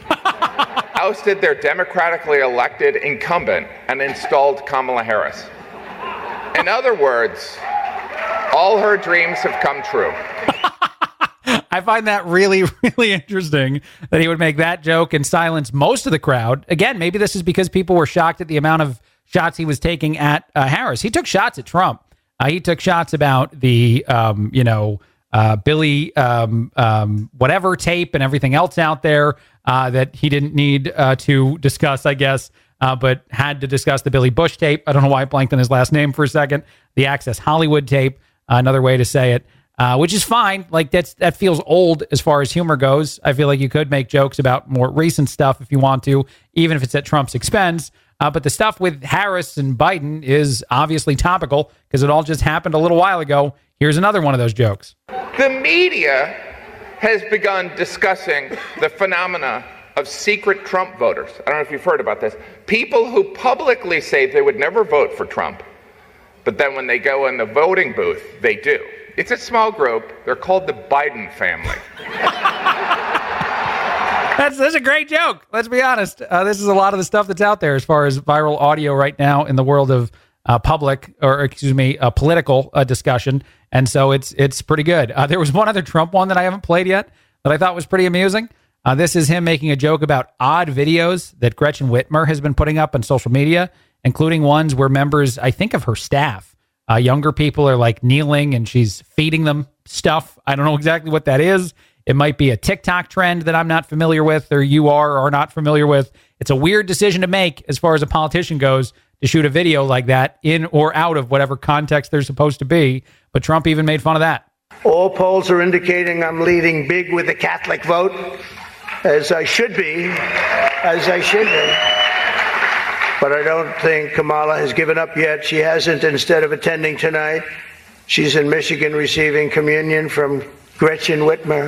ousted their democratically elected incumbent, and installed Kamala Harris. In other words, all her dreams have come true. I find that really, really interesting that he would make that joke and silence most of the crowd. Again, maybe this is because people were shocked at the amount of shots he was taking at Harris. He took shots at Trump. He took shots about the, Billy whatever tape and everything else out there that he didn't need to discuss, I guess, but had to discuss the Billy Bush tape. I don't know why I blanked on his last name for a second. The Access Hollywood tape, another way to say it, which is fine. Like that feels old as far as humor goes. I feel like you could make jokes about more recent stuff if you want to, even if it's at Trump's expense. But the stuff with Harris and Biden is obviously topical because it all just happened a little while ago. Here's another one of those jokes. The media has begun discussing the phenomena of secret Trump voters. I don't know if you've heard about this. People who publicly say they would never vote for Trump, but then when they go in the voting booth, they do. It's a small group. They're called the Biden family. That's a great joke. Let's be honest. This is a lot of the stuff that's out there as far as viral audio right now in the world of political discussion. And so it's pretty good. There was one other Trump one that I haven't played yet that I thought was pretty amusing. This is him making a joke about odd videos that Gretchen Whitmer has been putting up on social media, including ones where members, I think of her staff, younger people are like kneeling and she's feeding them stuff. I don't know exactly what that is. It might be a TikTok trend that I'm not familiar with, or you are not familiar with. It's a weird decision to make as far as a politician goes to shoot a video like that in or out of whatever context they're supposed to be. But Trump even made fun of that. All polls are indicating I'm leading big with the Catholic vote, as I should be. But I don't think Kamala has given up yet. She hasn't. Instead of attending tonight, she's in Michigan receiving communion from Gretchen Whitmer.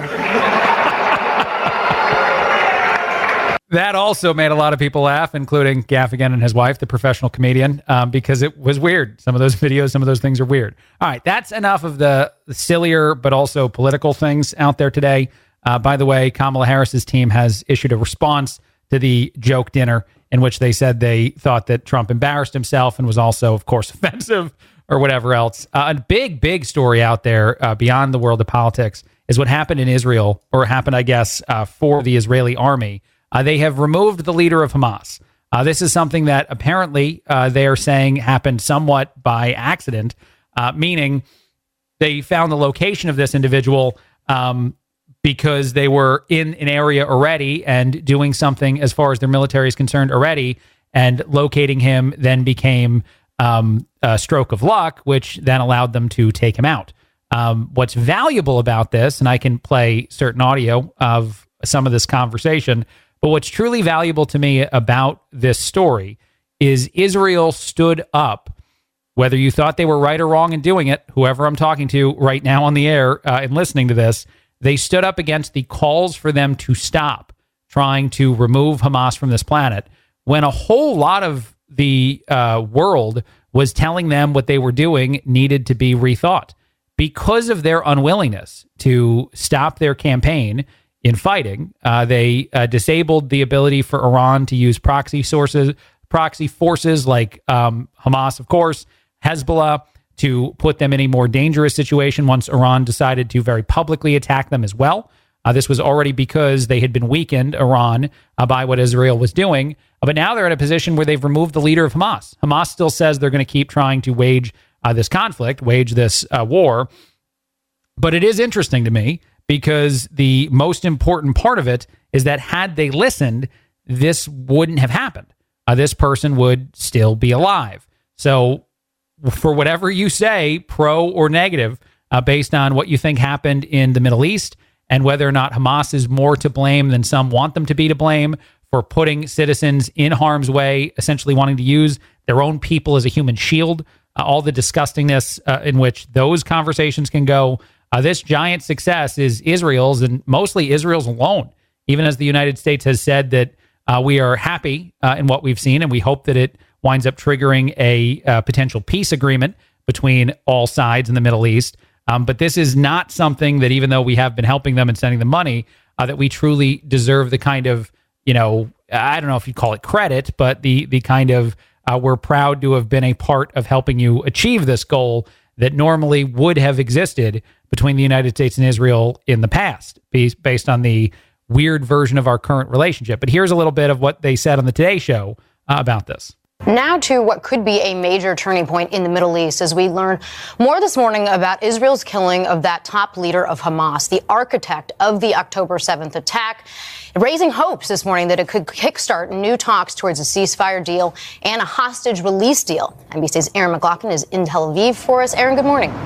That also made a lot of people laugh, including Gaffigan and his wife, the professional comedian, because it was weird. Some of those videos, some of those things are weird. All right, that's enough of the sillier but also political things out there today. By the way, Kamala Harris's team has issued a response to the joke dinner in which they said they thought that Trump embarrassed himself and was also, of course, offensive or whatever else. A big story out there beyond the world of politics is what happened in Israel, or happened, I guess, for the Israeli army. They have removed the leader of Hamas. This is something that apparently they are saying happened somewhat by accident, meaning they found the location of this individual because they were in an area already and doing something as far as their military is concerned already, and locating him then became a stroke of luck, which then allowed them to take him out. What's valuable about this, and I can play certain audio of some of this conversation, but what's truly valuable to me about this story is Israel stood up, whether you thought they were right or wrong in doing it, whoever I'm talking to right now on the air and listening to this, they stood up against the calls for them to stop trying to remove Hamas from this planet, when a whole lot of the world was telling them what they were doing needed to be rethought. Because of their unwillingness to stop their campaign in fighting, they disabled the ability for Iran to use proxy forces like Hamas, of course, Hezbollah, to put them in a more dangerous situation once Iran decided to very publicly attack them as well. This was already because they had been weakened, Iran, by what Israel was doing. But now they're in a position where they've removed the leader of Hamas. Hamas still says they're going to keep trying to wage this conflict, wage this war. But it is interesting to me because the most important part of it is that had they listened, this wouldn't have happened. This person would still be alive. So for whatever you say, pro or negative, based on what you think happened in the Middle East and whether or not Hamas is more to blame than some want them to be to blame for putting citizens in harm's way, essentially wanting to use their own people as a human shield, all the disgustingness in which those conversations can go. This giant success is Israel's, and mostly Israel's alone, even as the United States has said that we are happy in what we've seen, and we hope that it winds up triggering a potential peace agreement between all sides in the Middle East. But this is not something that, even though we have been helping them and sending them money, that we truly deserve the kind of, I don't know if you'd call it credit, but the kind of we're proud to have been a part of helping you achieve this goal that normally would have existed between the United States and Israel in the past, based on the weird version of our current relationship. But here's a little bit of what they said on the Today Show about this. Now to what could be a major turning point in the Middle East as we learn more this morning about Israel's killing of that top leader of Hamas, the architect of the October 7th attack, raising hopes this morning that it could kickstart new talks towards a ceasefire deal and a hostage release deal. NBC's Aaron McLaughlin is in Tel Aviv for us. Aaron, good morning.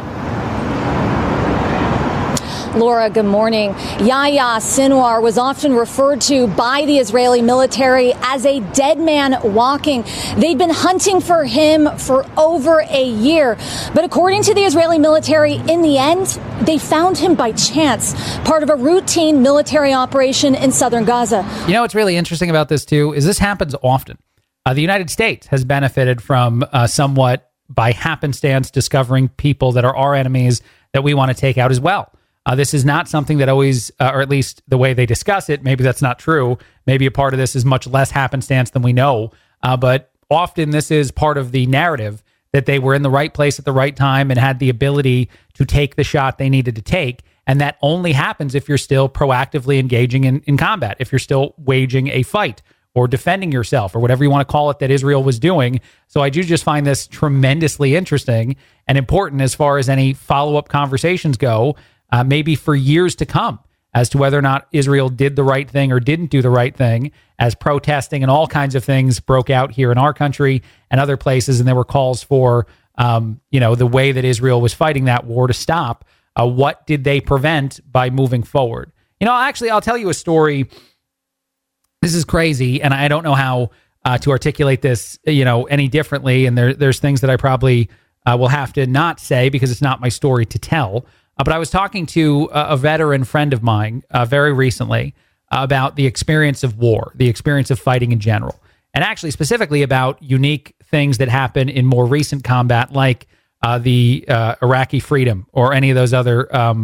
Laura, good morning. Yahya Sinwar was often referred to by the Israeli military as a dead man walking. They'd been hunting for him for over a year. But according to the Israeli military, in the end, they found him by chance, part of a routine military operation in southern Gaza. You know what's really interesting about this, too, is this happens often. The United States has benefited from somewhat by happenstance discovering people that are our enemies that we want to take out as well. This is not something that always, or at least the way they discuss it, maybe that's not true. Maybe a part of this is much less happenstance than we know. But often this is part of the narrative that they were in the right place at the right time and had the ability to take the shot they needed to take. And that only happens if you're still proactively engaging in combat, if you're still waging a fight or defending yourself or whatever you want to call it that Israel was doing. So I do just find this tremendously interesting and important as far as any follow-up conversations go. Maybe for years to come, as to whether or not Israel did the right thing or didn't do the right thing, as protesting and all kinds of things broke out here in our country and other places, and there were calls for, the way that Israel was fighting that war to stop. What did they prevent by moving forward? I'll tell you a story. This is crazy, and I don't know how to articulate this, any differently, and there's things that I probably will have to not say because it's not my story to tell. But I was talking to a veteran friend of mine very recently about the experience of war, the experience of fighting in general, and actually specifically about unique things that happen in more recent combat, like the Iraqi freedom or any of those other,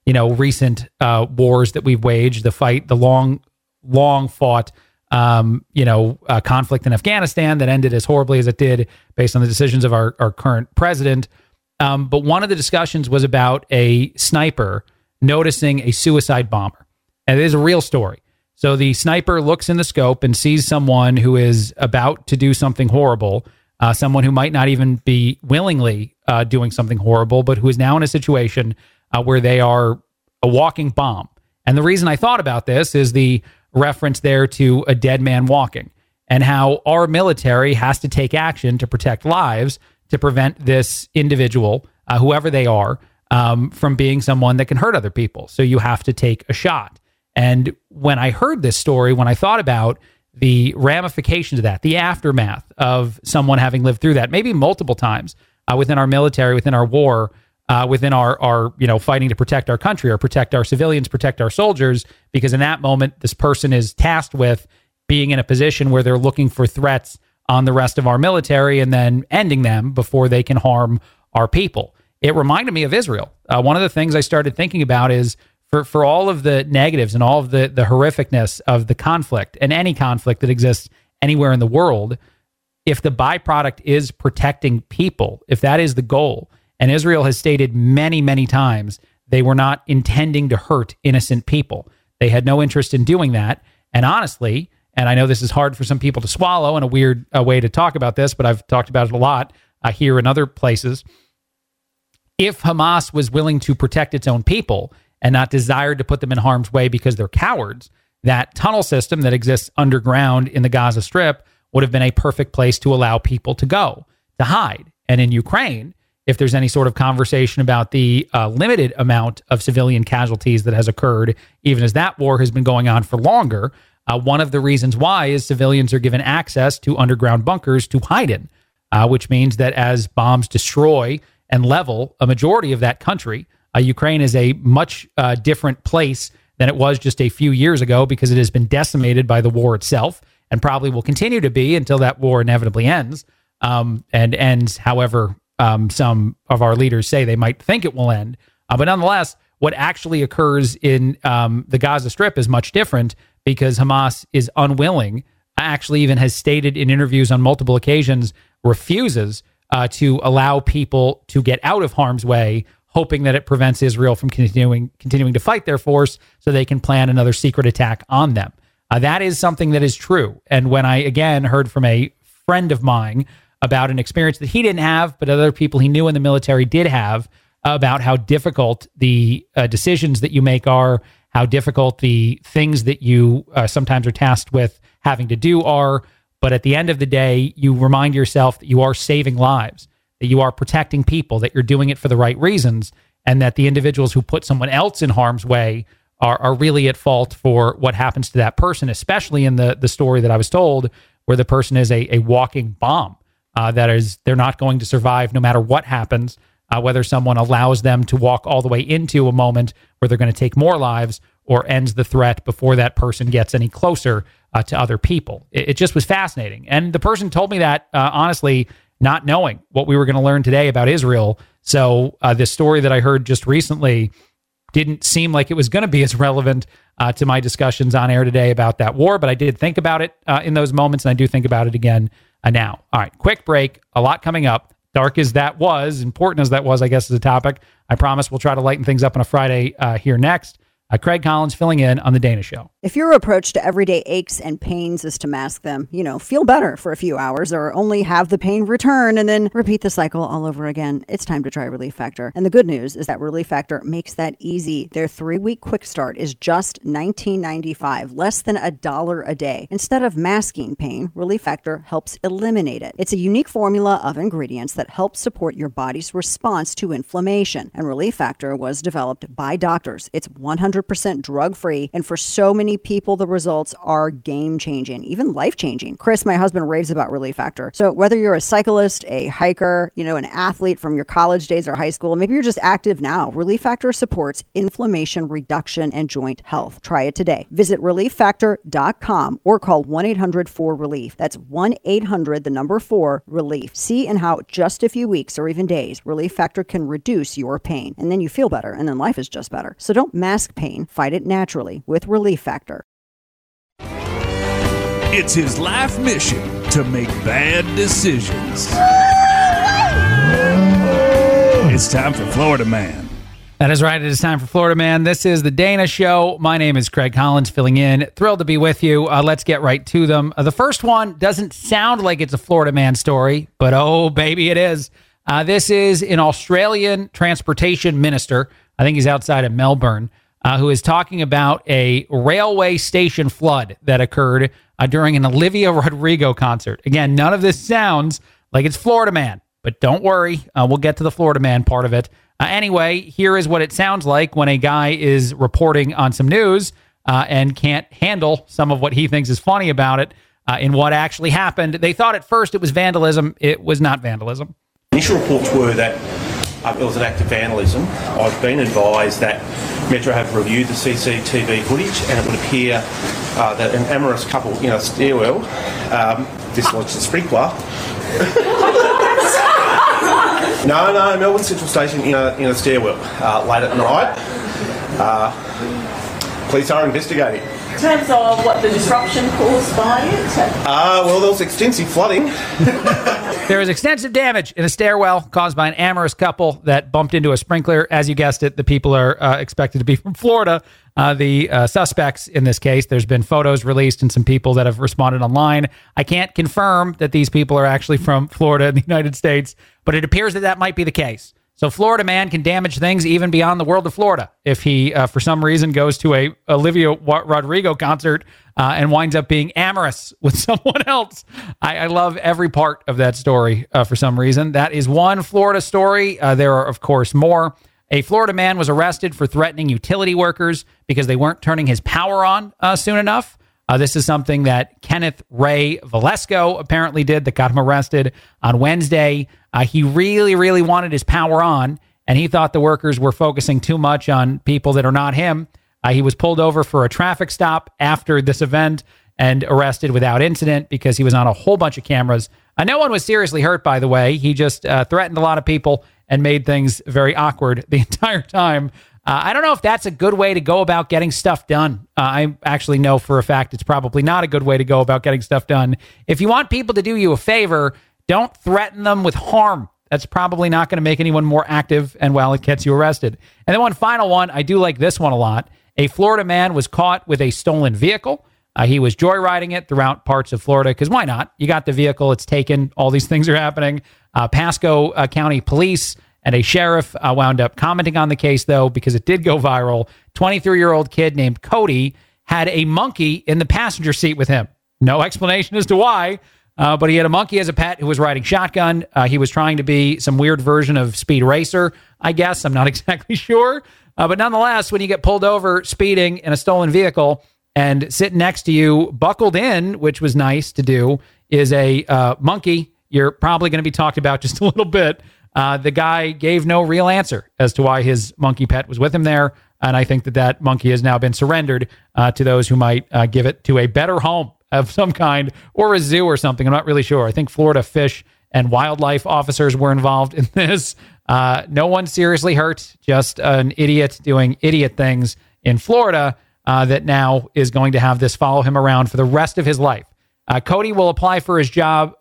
recent wars that we've waged, the long fought, conflict in Afghanistan that ended as horribly as it did based on the decisions of our current president. But one of the discussions was about a sniper noticing a suicide bomber. And it is a real story. So the sniper looks in the scope and sees someone who is about to do something horrible, someone who might not even be willingly doing something horrible, but who is now in a situation where they are a walking bomb. And the reason I thought about this is the reference there to a dead man walking, and how our military has to take action to protect lives to prevent this individual, whoever they are, from being someone that can hurt other people. So you have to take a shot. And when I heard this story, when I thought about the ramifications of that, the aftermath of someone having lived through that, maybe multiple times within our military, within our war, within our fighting to protect our country or protect our civilians, protect our soldiers, because in that moment, this person is tasked with being in a position where they're looking for threats on the rest of our military and then ending them before they can harm our people. It reminded me of Israel. One of the things I started thinking about is for all of the negatives and all of the horrificness of the conflict and any conflict that exists anywhere in the world, if the byproduct is protecting people, if that is the goal, and Israel has stated many, many times they were not intending to hurt innocent people. They had no interest in doing that. And honestly, and I know this is hard for some people to swallow and a weird way to talk about this, but I've talked about it a lot here and other places. If Hamas was willing to protect its own people and not desired to put them in harm's way because they're cowards, that tunnel system that exists underground in the Gaza Strip would have been a perfect place to allow people to go, to hide. And in Ukraine, if there's any sort of conversation about the limited amount of civilian casualties that has occurred, even as that war has been going on for longer, one of the reasons why is civilians are given access to underground bunkers to hide in, which means that as bombs destroy and level a majority of that country, Ukraine is a much different place than it was just a few years ago because it has been decimated by the war itself and probably will continue to be until that war inevitably ends, and ends however some of our leaders say they might think it will end. But nonetheless, what actually occurs in the Gaza Strip is much different because Hamas is unwilling, actually even has stated in interviews on multiple occasions, refuses to allow people to get out of harm's way, hoping that it prevents Israel from continuing to fight their force so they can plan another secret attack on them. That is something that is true. And when I, again, heard from a friend of mine about an experience that he didn't have, but other people he knew in the military did have, about how difficult the decisions that you make are, how difficult the things that you sometimes are tasked with having to do are. But at the end of the day, you remind yourself that you are saving lives, that you are protecting people, that you're doing it for the right reasons, and that the individuals who put someone else in harm's way are really at fault for what happens to that person, especially in the story that I was told, where the person is a walking bomb. That is, they're not going to survive no matter what happens, whether someone allows them to walk all the way into a moment where they're going to take more lives or ends the threat before that person gets any closer to other people. It just was fascinating. And the person told me that, honestly, not knowing what we were going to learn today about Israel. So this story that I heard just recently didn't seem like it was going to be as relevant to my discussions on air today about that war, but I did think about it in those moments, and I do think about it again now. All right, quick break. A lot coming up. Dark as that was, important as that was, I guess, as a topic. I promise we'll try to lighten things up on a Friday here next. Craig Collins filling in on The Dana Show. If your approach to everyday aches and pains is to mask them, feel better for a few hours or only have the pain return and then repeat the cycle all over again, it's time to try Relief Factor. And the good news is that Relief Factor makes that easy. Their 3-week quick start is just $19.95, less than $1 a day. Instead of masking pain, Relief Factor helps eliminate it. It's a unique formula of ingredients that helps support your body's response to inflammation. And Relief Factor was developed by doctors. It's 100% 100% drug-free. And for so many people, the results are game-changing, even life-changing. Chris, my husband, raves about Relief Factor. So whether you're a cyclist, a hiker, an athlete from your college days or high school, maybe you're just active now, Relief Factor supports inflammation reduction and joint health. Try it today. Visit relieffactor.com or call 1-800-4RELIEF. That's 1-800-4RELIEF. See in how just a few weeks or even days, Relief Factor can reduce your pain. And then you feel better, and then life is just better. So don't mask pain. Fight it naturally with Relief Factor. It's his life mission to make bad decisions. It's time for Florida Man. That is right. It is time for Florida Man. This is the Dana Show. My name is Craig Collins, filling in. Thrilled to be with you. Let's get right to them. The first one doesn't sound like it's a Florida Man story, but oh, baby, it is. This is an Australian transportation minister. I think he's outside of Melbourne, who is talking about a railway station flood that occurred during an Olivia Rodrigo concert. Again, none of this sounds like it's Florida Man, but don't worry. We'll get to the Florida Man part of it. Anyway, here is what it sounds like when a guy is reporting on some news and can't handle some of what he thinks is funny about it in what actually happened. They thought at first it was vandalism. It was not vandalism. Initial reports were that it was an act of vandalism. I've been advised that Metro have reviewed the CCTV footage and it would appear that an amorous couple in a stairwell dislodged a sprinkler. No, Melbourne Central Station in a stairwell late at night. Police are investigating. In terms of what the disruption caused by it? Well, there was extensive flooding. There was extensive damage in a stairwell caused by an amorous couple that bumped into a sprinkler. As you guessed it, the people are expected to be from Florida. The suspects in this case, there's been photos released and some people that have responded online. I can't confirm that these people are actually from Florida in the United States, but it appears that that might be the case. So Florida Man can damage things even beyond the world of Florida if he, for some reason, goes to a Olivia Rodrigo concert and winds up being amorous with someone else. I love every part of that story for some reason. That is one Florida story. There are, of course, more. A Florida man was arrested for threatening utility workers because they weren't turning his power on soon enough. This is something that Kenneth Ray Velasco apparently did that got him arrested on Wednesday. He really, really wanted his power on, and he thought the workers were focusing too much on people that are not him. He was pulled over for a traffic stop after this event and arrested without incident because he was on a whole bunch of cameras. No one was seriously hurt, by the way. He just threatened a lot of people and made things very awkward the entire time. I don't know if that's a good way to go about getting stuff done. I actually know for a fact it's probably not a good way to go about getting stuff done. If you want people to do you a favor, don't threaten them with harm. That's probably not going to make anyone more active, and well, it gets you arrested. And then one final one, I do like this one a lot. A Florida man was caught with a stolen vehicle. He was joyriding it throughout parts of Florida, because why not? You got the vehicle, it's taken, all these things are happening. Pasco County Police and a sheriff wound up commenting on the case, though, because it did go viral. 23-year-old kid named Cody had a monkey in the passenger seat with him. No explanation as to why, but he had a monkey as a pet who was riding shotgun. He was trying to be some weird version of Speed Racer, I guess. I'm not exactly sure. But nonetheless, when you get pulled over speeding in a stolen vehicle and sitting next to you, buckled in, which was nice to do, is a monkey, you're probably going to be talked about just a little bit. The guy gave no real answer as to why his monkey pet was with him there. And I think that monkey has now been surrendered to those who might give it to a better home of some kind, or a zoo or something. I'm not really sure. I think Florida Fish and Wildlife officers were involved in this. No one seriously hurt, just an idiot doing idiot things in Florida that now is going to have this follow him around for the rest of his life. Cody will apply for a job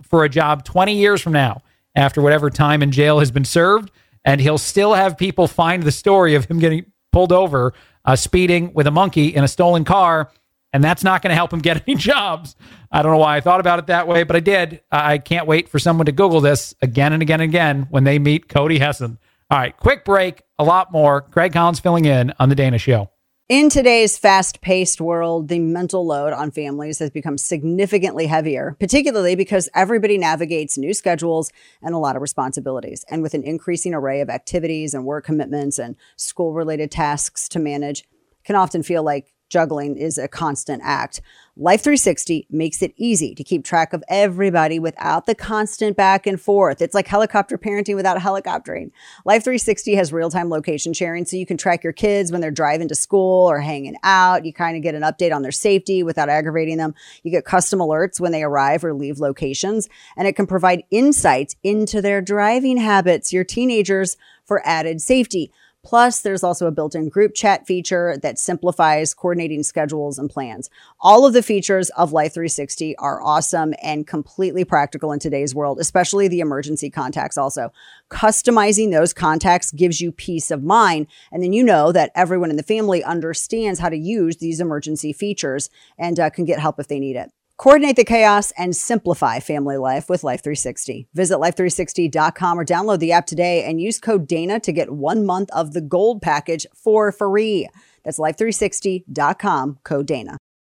20 years from now, after whatever time in jail has been served, and he'll still have people find the story of him getting pulled over, speeding with a monkey in a stolen car, and that's not going to help him get any jobs. I don't know why I thought about it that way, but I did. I can't wait for someone to Google this again and again and again when they meet Cody Hesson. All right, quick break, a lot more. Craig Collins filling in on The Dana Show. In today's fast-paced world, the mental load on families has become significantly heavier, particularly because everybody navigates new schedules and a lot of responsibilities. And with an increasing array of activities and work commitments and school-related tasks to manage, it can often feel like juggling is a constant act. Life 360 makes it easy to keep track of everybody without the constant back and forth. It's like helicopter parenting without helicoptering. Life 360 has real-time location sharing, so you can track your kids when they're driving to school or hanging out. You kind of get an update on their safety without aggravating them. You get custom alerts when they arrive or leave locations, and it can provide insights into their driving habits, your teenagers, for added safety. Plus, there's also a built-in group chat feature that simplifies coordinating schedules and plans. All of the features of Life 360 are awesome and completely practical in today's world, especially the emergency contacts also. Customizing those contacts gives you peace of mind, and then you know that everyone in the family understands how to use these emergency features and can get help if they need it. Coordinate the chaos and simplify family life with Life 360. Visit life360.com or download the app today and use code Dana to get 1 month of the gold package for free. That's life360.com, code Dana.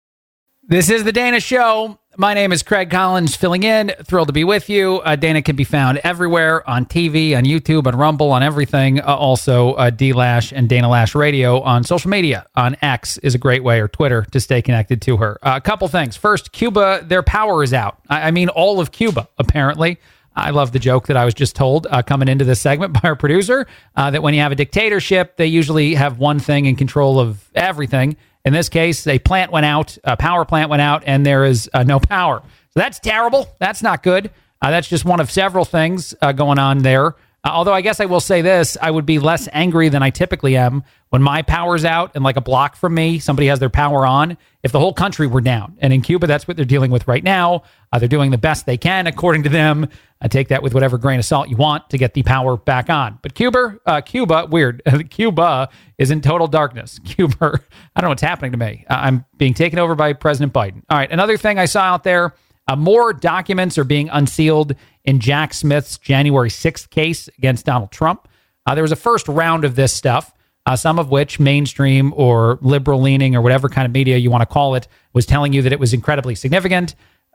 This is The Dana Show. My name is Craig Collins, filling in. Thrilled to be with you. Dana can be found everywhere, on TV, on YouTube, on Rumble, on everything. Also, D-Lash and Dana Lash Radio on social media. On X is a great way, or Twitter, to stay connected to her. A couple things. First, Cuba, their power is out. I mean, all of Cuba, apparently. I love the joke that I was just told coming into this segment by our producer, that when you have a dictatorship, they usually have one thing in control of everything. In this case, a plant went out, a power plant went out, and there is no power. So that's terrible. That's not good. That's just one of several things going on there. Although I guess I will say this, I would be less angry than I typically am when my power's out and like a block from me, somebody has their power on, if the whole country were down. And in Cuba, that's what they're dealing with right now. They're doing the best they can, according to them. I take that with whatever grain of salt you want to get the power back on. But Cuba, weird. Cuba is in total darkness. Cuba, I don't know what's happening to me. I'm being taken over by President Biden. All right, another thing I saw out there, more documents are being unsealed in Jack Smith's January 6th case against Donald Trump. There was a first round of this stuff, some of which mainstream or liberal-leaning or whatever kind of media you want to call it was telling you that it was incredibly significant.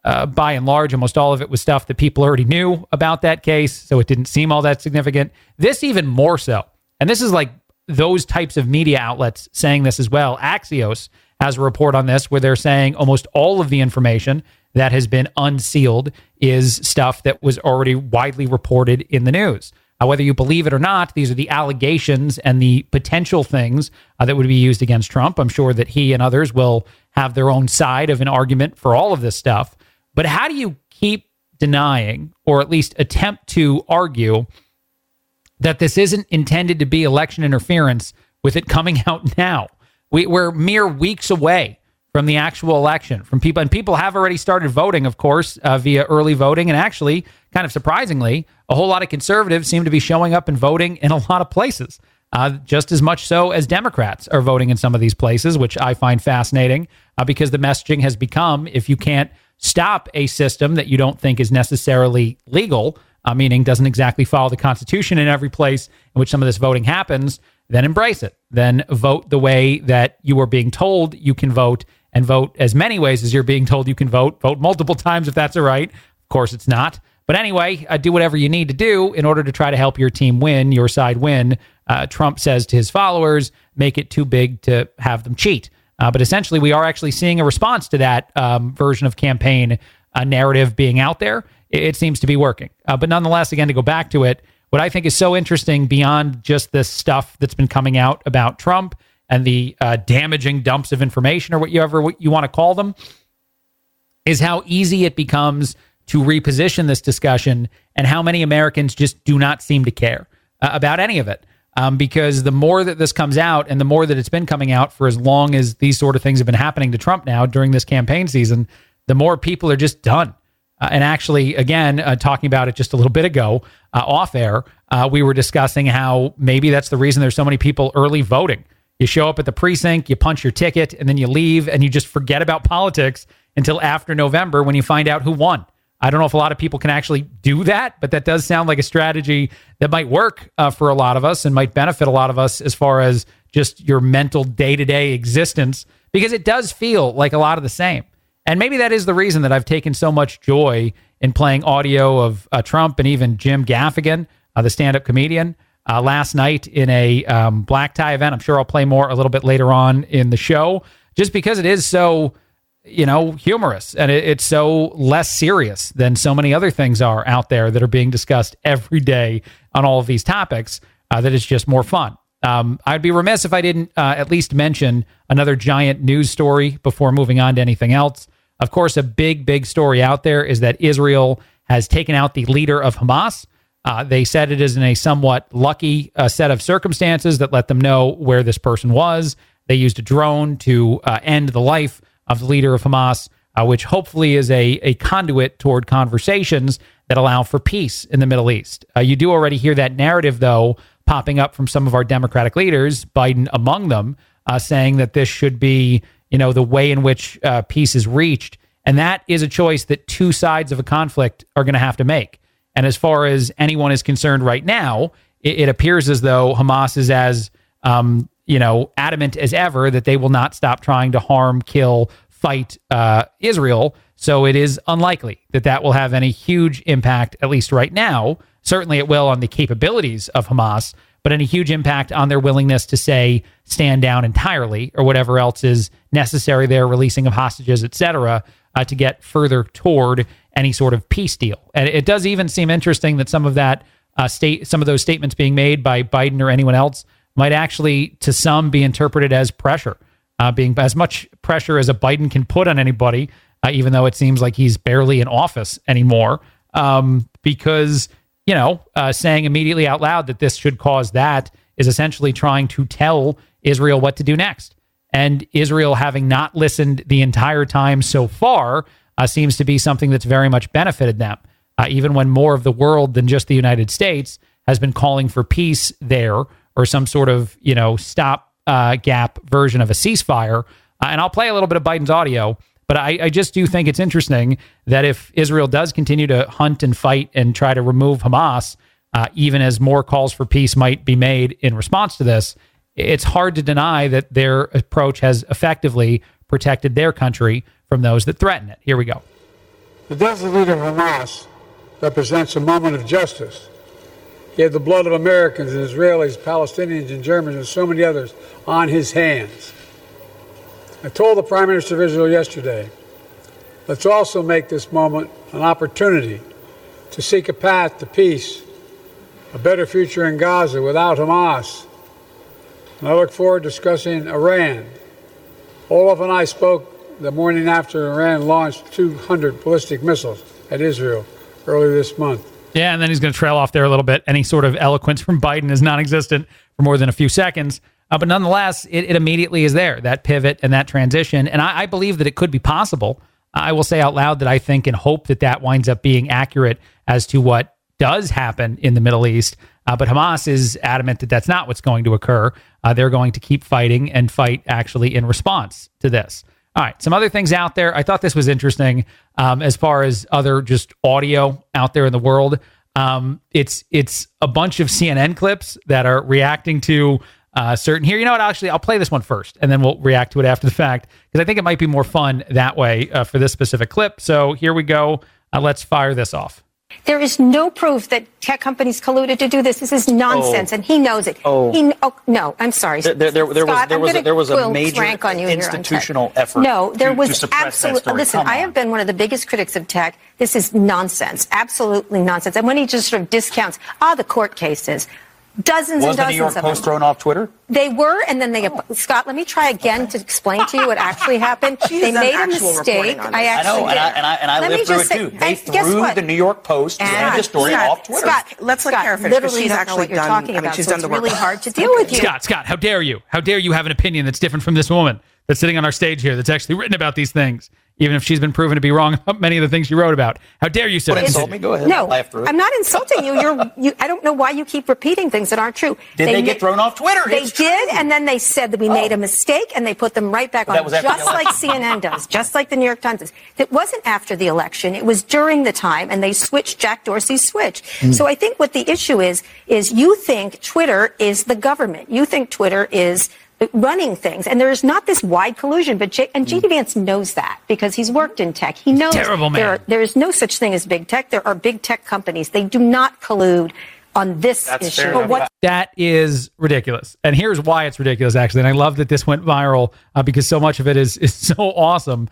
By and large, almost all of it was stuff that people already knew about that case, so it didn't seem all that significant. This even more so. And this is like those types of media outlets saying this as well. Axios has a report on this where they're saying almost all of the information that has been unsealed is stuff that was already widely reported in the news. Whether you believe it or not, these are the allegations and the potential things that would be used against Trump. I'm sure that he and others will have their own side of an argument for all of this stuff. But how do you keep denying, or at least attempt to argue, that this isn't intended to be election interference with it coming out now? We're mere weeks away from the actual election, from people, and people have already started voting, of course, via early voting. And actually, kind of surprisingly, a whole lot of conservatives seem to be showing up and voting in a lot of places, just as much so as Democrats are voting in some of these places, which I find fascinating because the messaging has become, if you can't stop a system that you don't think is necessarily legal, meaning doesn't exactly follow the Constitution in every place in which some of this voting happens, then embrace it. Then vote the way that you are being told you can vote, and vote as many ways as you're being told you can vote. Vote multiple times if that's all right. Of course, it's not. But anyway, do whatever you need to do in order to try to help your team win, your side win. Trump says to his followers, make it too big to have them cheat. But essentially, we are actually seeing a response to that version of campaign narrative being out there. It seems to be working. But nonetheless, again, to go back to it, what I think is so interesting beyond just this stuff that's been coming out about Trump and the damaging dumps of information, or whatever you want to call them, is how easy it becomes to reposition this discussion and how many Americans just do not seem to care about any of it. Because the more that this comes out, and the more that it's been coming out for as long as these sort of things have been happening to Trump now during this campaign season, the more people are just done. And actually, again, talking about it just a little bit ago, off air, we were discussing how maybe that's the reason there's so many people early voting. You show up at the precinct, you punch your ticket, and then you leave, and you just forget about politics until after November when you find out who won. I don't know if a lot of people can actually do that, but that does sound like a strategy that might work for a lot of us and might benefit a lot of us as far as just your mental day-to-day existence, because it does feel like a lot of the same. And maybe that is the reason that I've taken so much joy in playing audio of Trump and even Jim Gaffigan, the stand-up comedian, last night in a black tie event. I'm sure I'll play more a little bit later on in the show, just because it is so, humorous, and it's so less serious than so many other things are out there that are being discussed every day on all of these topics, that it's just more fun. I'd be remiss if I didn't at least mention another giant news story before moving on to anything else. Of course, a big story out there is that Israel has taken out the leader of Hamas. They said it is in a somewhat lucky set of circumstances that let them know where this person was. They used a drone to end the life of the leader of Hamas, which hopefully is a conduit toward conversations that allow for peace in the Middle East. You do already hear that narrative, though, popping up from some of our Democratic leaders, Biden among them, saying that this should be, the way in which peace is reached. And that is a choice that two sides of a conflict are going to have to make. And as far as anyone is concerned right now, it appears as though Hamas is as, adamant as ever that they will not stop trying to harm, kill, fight Israel. So it is unlikely that will have any huge impact, at least right now. Certainly it will on the capabilities of Hamas, but any huge impact on their willingness to, say, stand down entirely or whatever else is necessary there, releasing of hostages, etc., to get further toward any sort of peace deal. And it does even seem interesting that some of that some of those statements being made by Biden or anyone else might actually, to some, be interpreted as pressure, being as much pressure as a Biden can put on anybody, even though it seems like he's barely in office anymore, because saying immediately out loud that this should cause that is essentially trying to tell Israel what to do next. And Israel, having not listened the entire time so far, seems to be something that's very much benefited them, even when more of the world than just the United States has been calling for peace there or some sort of, stop-gap version of a ceasefire. And I'll play a little bit of Biden's audio, but I just do think it's interesting that if Israel does continue to hunt and fight and try to remove Hamas, even as more calls for peace might be made in response to this, it's hard to deny that their approach has effectively protected their country from those that threaten it. Here we go. The death of the leader of Hamas represents a moment of justice. He had the blood of Americans and Israelis, Palestinians and Germans and so many others on his hands. I told the Prime Minister of Israel yesterday, let's also make this moment an opportunity to seek a path to peace, a better future in Gaza without Hamas. And I look forward to discussing Iran. Olaf and I spoke the morning after Iran launched 200 ballistic missiles at Israel earlier this month. Yeah, and then he's going to trail off there a little bit. Any sort of eloquence from Biden is non-existent for more than a few seconds. But nonetheless, it immediately is there, that pivot and that transition. And I believe that it could be possible. I will say out loud that I think and hope that winds up being accurate as to what does happen in the Middle East. But Hamas is adamant that that's not what's going to occur. They're going to keep fighting and fight actually in response to this. All right, some other things out there. I thought this was interesting as far as other just audio out there in the world. It's a bunch of CNN clips that are reacting to certain here. You know what? Actually, I'll play this one first, and then we'll react to it after the fact, because I think it might be more fun that way for this specific clip. So here we go. Let's fire this off. There is no proof that tech companies colluded to do this. This is nonsense, and he knows it. No, I'm sorry. There was a major institutional effort. No, there was to suppress that story. Listen, I have been one of the biggest critics of tech. This is nonsense, absolutely nonsense. And when he just sort of discounts, the court cases. Dozens and dozens of them. Was the New York Post thrown off Twitter? They were, and then Scott, let me try again to explain to you what actually happened. They made a mistake. I know, and I lived through it too. They threw the New York Post and the story off Twitter. Scott, let's let Kara finish, because she's actually done. Talking about, she's done the work. It's really hard to deal with you. Scott, how dare you? How dare you have an opinion that's different from this woman that's sitting on our stage here that's actually written about these things, even if she's been proven to be wrong about many of the things she wrote about. How dare you, sir? Insult me? Go ahead. No, I'm not insulting you. I don't know why you keep repeating things that aren't true. Did they get thrown off Twitter? They did, and then they said that we made a mistake, and they put them right back on, just like CNN does, just like the New York Times does. It wasn't after the election. It was during the time, and they switched Jack Dorsey's switch. So I think what the issue is you think Twitter is the government. You think Twitter is running things, and there is not this wide collusion. But J.D. Vance knows that because he's worked in tech. He knows terrible man. There is no such thing as big tech. There are big tech companies. They do not collude on this issue. That is ridiculous. And here's why it's ridiculous, actually. And I love that this went viral because so much of it is so awesome.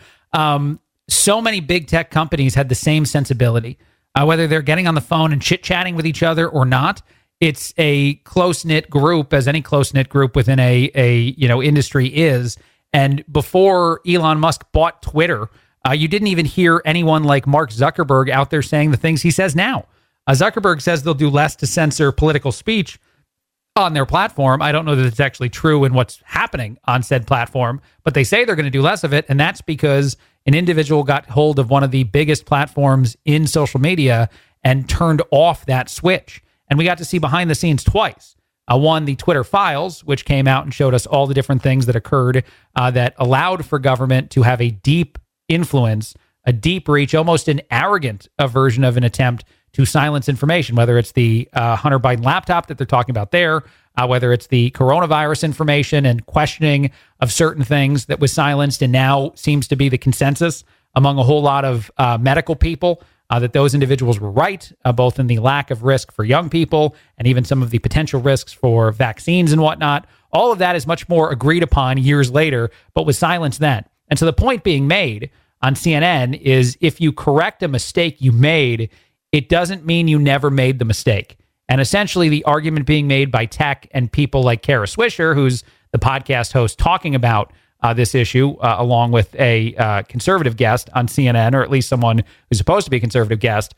So many big tech companies had the same sensibility, whether they're getting on the phone and chit-chatting with each other or not. It's a close-knit group, as any close-knit group within a industry is. And before Elon Musk bought Twitter, you didn't even hear anyone like Mark Zuckerberg out there saying the things he says now. Zuckerberg says they'll do less to censor political speech on their platform. I don't know that it's actually true in what's happening on said platform, but they say they're going to do less of it. And that's because an individual got hold of one of the biggest platforms in social media and turned off that switch. And we got to see behind the scenes twice. One, the Twitter files, which came out and showed us all the different things that occurred that allowed for government to have a deep influence, a deep reach, almost an arrogant version of an attempt to silence information, whether it's the Hunter Biden laptop that they're talking about there, whether it's the coronavirus information and questioning of certain things that was silenced and now seems to be the consensus among a whole lot of medical people that those individuals were right, both in the lack of risk for young people and even some of the potential risks for vaccines and whatnot. All of that is much more agreed upon years later, but was silenced then. And so the point being made on CNN is if you correct a mistake you made, it doesn't mean you never made the mistake. And essentially the argument being made by tech and people like Kara Swisher, who's the podcast host talking about this issue, along with a conservative guest on CNN, or at least someone who's supposed to be a conservative guest.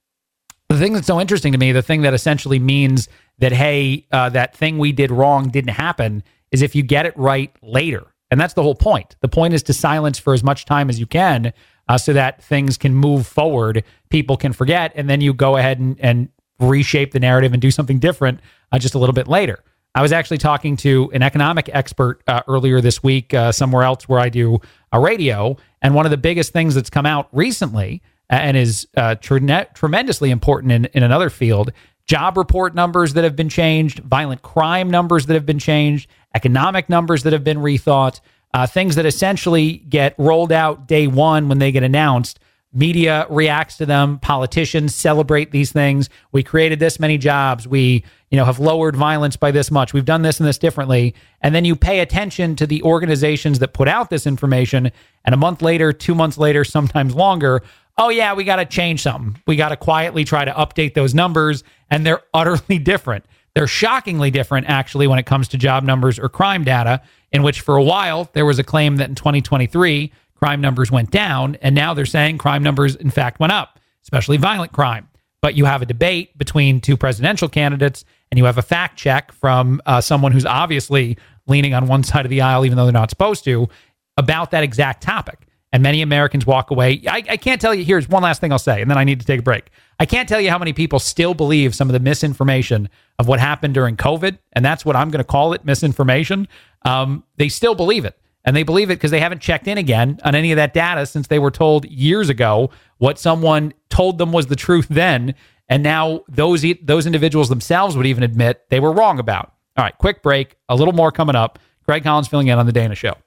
The thing that's so interesting to me, the thing that essentially means that, hey, that thing we did wrong didn't happen, is if you get it right later. And that's the whole point. The point is to silence for as much time as you can so that things can move forward, people can forget, and then you go ahead and reshape the narrative and do something different just a little bit later. I was actually talking to an economic expert earlier this week somewhere else where I do a radio, and one of the biggest things that's come out recently and is tremendously important in another field, job report numbers that have been changed, violent crime numbers that have been changed, economic numbers that have been rethought, things that essentially get rolled out day one when they get announced. Media reacts to them. Politicians celebrate these things. We created this many jobs. We, have lowered violence by this much. We've done this and this differently. And then you pay attention to the organizations that put out this information. And a month later, 2 months later, sometimes longer, oh yeah, we got to change something. We got to quietly try to update those numbers. And they're utterly different. They're shockingly different, actually, when it comes to job numbers or crime data, in which for a while there was a claim that in 2023, crime numbers went down, and now they're saying crime numbers, in fact, went up, especially violent crime. But you have a debate between two presidential candidates, and you have a fact check from someone who's obviously leaning on one side of the aisle, even though they're not supposed to, about that exact topic. And many Americans walk away. I can't tell you, here's one last thing I'll say, and then I need to take a break. I can't tell you how many people still believe some of the misinformation of what happened during COVID, and that's what I'm going to call it, misinformation. They still believe it. And they believe it because they haven't checked in again on any of that data since they were told years ago what someone told them was the truth then. And now those individuals themselves would even admit they were wrong about. All right, quick break. A little more coming up. Craig Collins filling in on The Dana Show.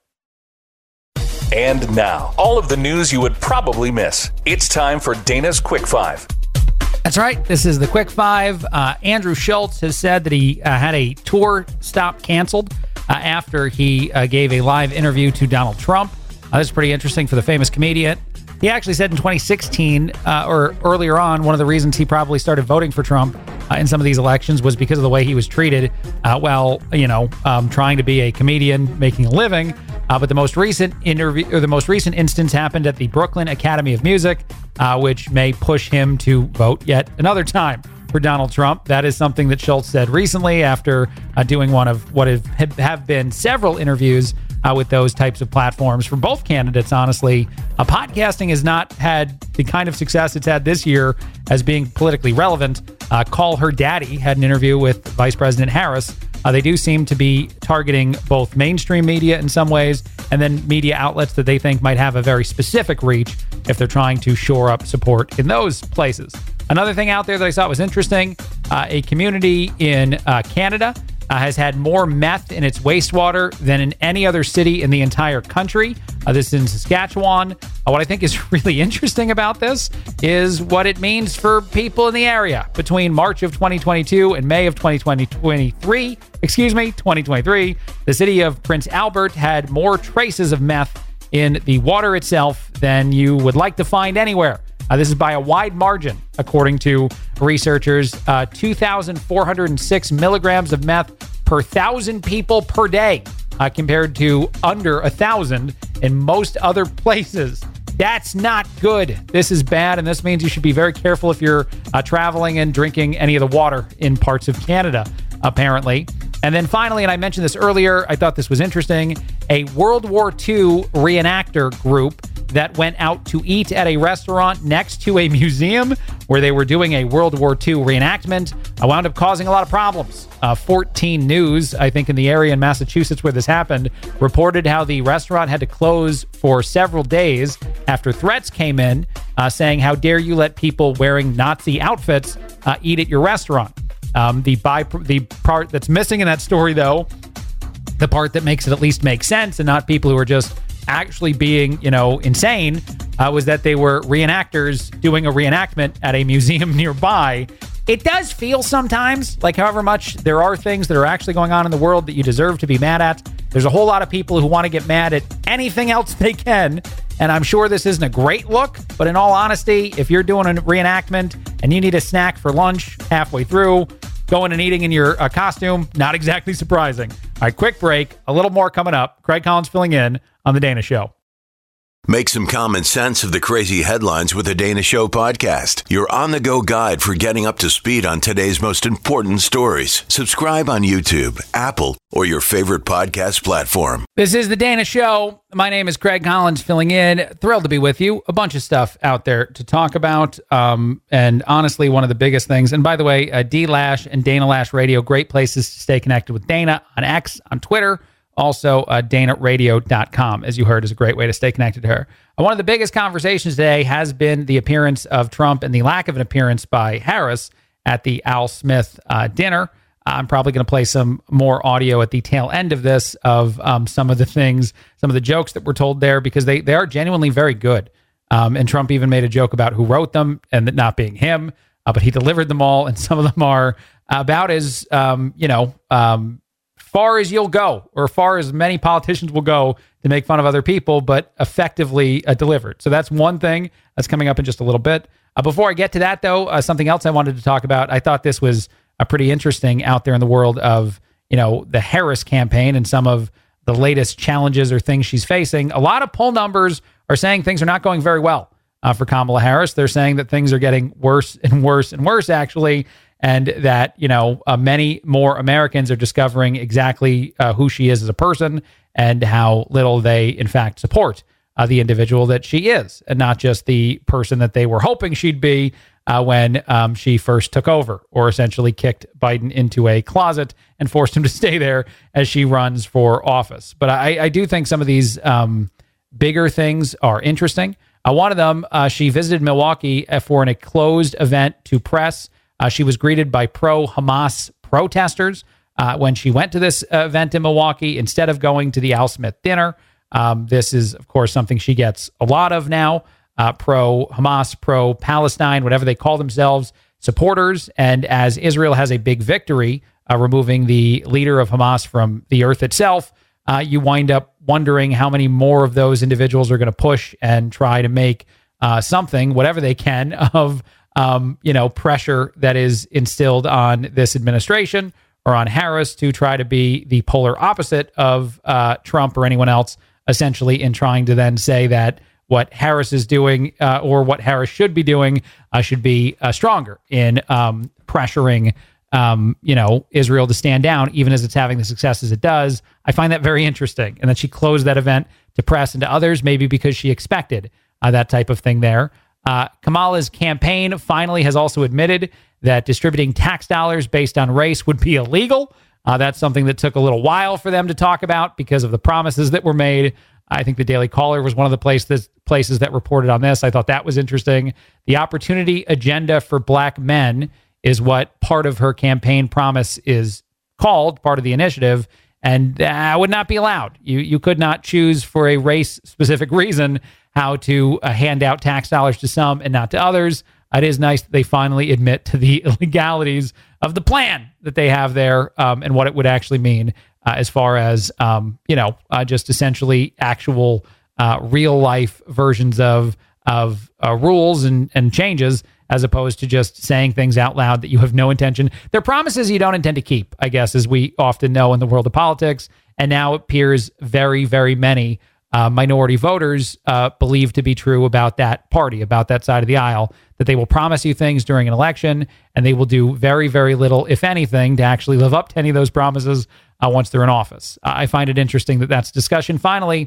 And now, all of the news you would probably miss. It's time for Dana's Quick Five. That's right. This is the Quick Five. Andrew Schultz has said that he had a tour stop canceled after he gave a live interview to Donald Trump. This is pretty interesting for the famous comedian. He actually said in 2016 or earlier on, one of the reasons he probably started voting for Trump in some of these elections was because of the way he was treated while, trying to be a comedian, making a living. But the most recent instance happened at the Brooklyn Academy of Music, which may push him to vote yet another time for Donald Trump. That is something that Schultz said recently after doing one of what have been several interviews with those types of platforms for both candidates. Honestly, podcasting has not had the kind of success it's had this year as being politically relevant. Call Her Daddy had an interview with Vice President Harris. They do seem to be targeting both mainstream media in some ways and then media outlets that they think might have a very specific reach if they're trying to shore up support in those places. Another thing out there that I thought was interesting, a community in Canada has had more meth in its wastewater than in any other city in the entire country. This is in Saskatchewan. What I think is really interesting about this is what it means for people in the area. Between March of 2022 and May of 2023, the city of Prince Albert had more traces of meth in the water itself than you would like to find anywhere. This is by a wide margin, according to researchers. 2,406 milligrams of meth per 1,000 people per day, compared to under 1,000 in most other places. That's not good. This is bad, and this means you should be very careful if you're traveling and drinking any of the water in parts of Canada, apparently. And then finally, and I mentioned this earlier, I thought this was interesting, a World War II reenactor group that went out to eat at a restaurant next to a museum where they were doing a World War II reenactment wound up causing a lot of problems. 14 News, I think in the area in Massachusetts where this happened, reported how the restaurant had to close for several days after threats came in saying, how dare you let people wearing Nazi outfits eat at your restaurant. The part that's missing in that story, though, the part that makes it at least make sense and not people who are just actually being, insane, was that they were reenactors doing a reenactment at a museum nearby. It does feel sometimes like however much there are things that are actually going on in the world that you deserve to be mad at, there's a whole lot of people who want to get mad at anything else they can. And I'm sure this isn't a great look, but in all honesty, if you're doing a reenactment and you need a snack for lunch halfway through, going and eating in your costume, not exactly surprising. All right, quick break. A little more coming up. Craig Collins filling in on The Dana Show. Make some common sense of the crazy headlines with the Dana Show podcast. Your on-the-go guide for getting up to speed on today's most important stories. Subscribe on YouTube, Apple, or your favorite podcast platform. This is the Dana Show. My name is Craig Collins filling in. Thrilled to be with you. A bunch of stuff out there to talk about. And honestly, one of the biggest things, and by the way, D-Lash and Dana Lash Radio, great places to stay connected with Dana on X, on Twitter. Also, DanaRadio.com, as you heard, is a great way to stay connected to her. One of the biggest conversations today has been the appearance of Trump and the lack of an appearance by Harris at the Al Smith dinner. I'm probably going to play some more audio at the tail end of this of some of the things, some of the jokes that were told there, because they are genuinely very good. And Trump even made a joke about who wrote them and that not being him, but he delivered them all. And some of them are about as, far as you'll go, or far as many politicians will go to make fun of other people, but effectively delivered. So that's one thing that's coming up in just a little bit. Before I get to that, though, something else I wanted to talk about. I thought this was pretty interesting out there in the world of, the Harris campaign and some of the latest challenges or things she's facing. A lot of poll numbers are saying things are not going very well for Kamala Harris. They're saying that things are getting worse and worse and worse, actually. And that, many more Americans are discovering exactly who she is as a person and how little they, in fact, support the individual that she is, and not just the person that they were hoping she'd be when she first took over, or essentially kicked Biden into a closet and forced him to stay there as she runs for office. But I do think some of these bigger things are interesting. One of them, she visited Milwaukee for a closed event to press. She was greeted by pro-Hamas protesters when she went to this event in Milwaukee instead of going to the Al Smith dinner. This is, of course, something she gets a lot of now. Pro-Hamas, pro-Palestine, whatever they call themselves, supporters. And as Israel has a big victory, removing the leader of Hamas from the earth itself, you wind up wondering how many more of those individuals are going to push and try to make something, whatever they can, of pressure that is instilled on this administration or on Harris to try to be the polar opposite of Trump or anyone else, essentially in trying to then say that what Harris is doing or what Harris should be doing should be stronger in pressuring, Israel to stand down, even as it's having the success as it does. I find that very interesting. And that she closed that event to press and to others, maybe because she expected that type of thing there. Kamala's campaign finally has also admitted that distributing tax dollars based on race would be illegal. That's something that took a little while for them to talk about because of the promises that were made. I think the Daily Caller was one of the places that reported on this. I thought that was interesting. The opportunity agenda for black men is what part of her campaign promise is called, part of the initiative, and that would not be allowed. You could not choose for a race-specific reason how to hand out tax dollars to some and not to others. It is nice that they finally admit to the illegalities of the plan that they have there, and what it would actually mean as far as, just essentially actual real life versions of rules and changes, as opposed to just saying things out loud that you have no intention. They're promises you don't intend to keep, I guess, as we often know in the world of politics. And now it appears very, very many minority voters believe to be true about that party, about that side of the aisle, that they will promise you things during an election and they will do very, very little, if anything, to actually live up to any of those promises once they're in office. I find it interesting that that's discussion. Finally,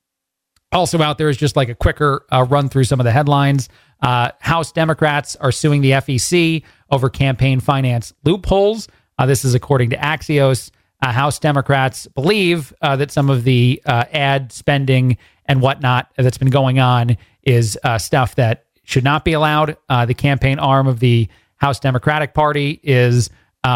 also out there is just like a quicker run through some of the headlines. House Democrats are suing the FEC over campaign finance loopholes. This is according to Axios. House Democrats believe that some of the ad spending and whatnot that's been going on is stuff that should not be allowed. The campaign arm of the House Democratic Party is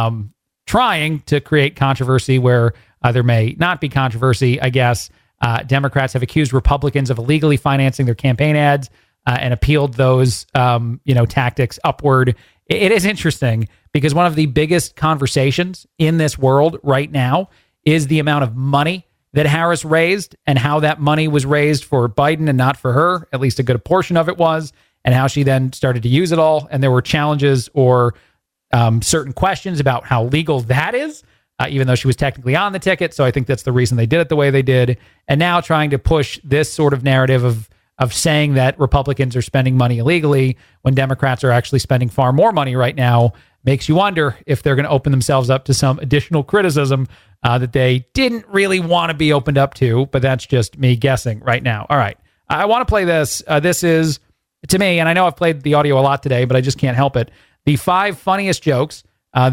trying to create controversy where there may not be controversy, I guess. Democrats have accused Republicans of illegally financing their campaign ads and appealed those tactics upward. It is interesting because one of the biggest conversations in this world right now is the amount of money that Harris raised and how that money was raised for Biden and not for her. At least a good portion of it was, and how she then started to use it all. And there were challenges or certain questions about how legal that is, even though she was technically on the ticket. So I think that's the reason they did it the way they did. And now trying to push this sort of narrative of saying that Republicans are spending money illegally when Democrats are actually spending far more money right now makes you wonder if they're going to open themselves up to some additional criticism that they didn't really want to be opened up to, but that's just me guessing right now. All right. I want to play this. This is, to me, and I know I've played the audio a lot today, but I just can't help it, the 5 funniest jokes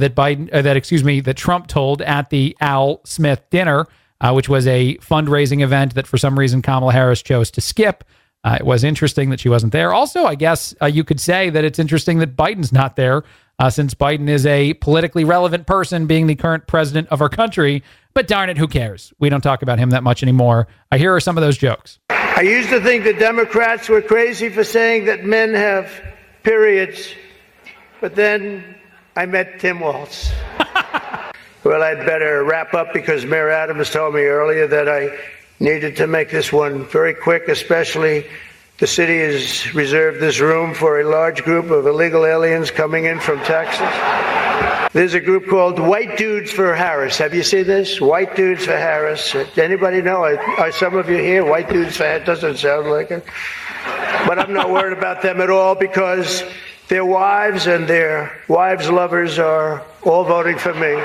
that Trump told at the Al Smith dinner, which was a fundraising event that for some reason Kamala Harris chose to skip. It was interesting that she wasn't there. Also, I guess you could say that it's interesting that Biden's not there, since Biden is a politically relevant person, being the current president of our country. But darn it, who cares? We don't talk about him that much anymore. Here are some of those jokes. I used to think the Democrats were crazy for saying that men have periods, but then I met Tim Walz. Well, I'd better wrap up because Mayor Adams told me earlier that I needed to make this one very quick, especially the city has reserved this room for a large group of illegal aliens coming in from Texas. There's a group called White Dudes for Harris. Have you seen this? White Dudes for Harris. Anybody know? Are some of you here? White Dudes for Harris? Doesn't sound like it. But I'm not worried about them at all because their wives and their wives' lovers are all voting for me.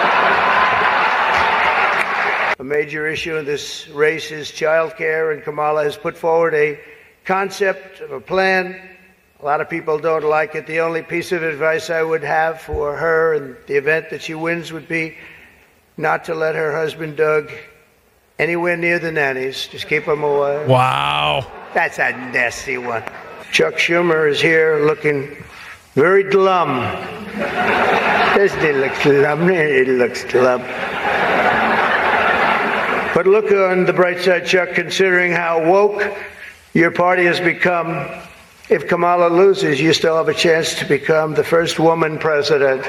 A major issue in this race is child care, and Kamala has put forward a concept of a plan. A lot of people don't like it. The only piece of advice I would have for her in the event that she wins would be not to let her husband, Doug, anywhere near the nannies. Just keep him away. Wow. That's a nasty one. Chuck Schumer is here looking very glum. Doesn't he look glum? He looks glum. But look on the bright side, Chuck, considering how woke your party has become. If Kamala loses, you still have a chance to become the first woman president.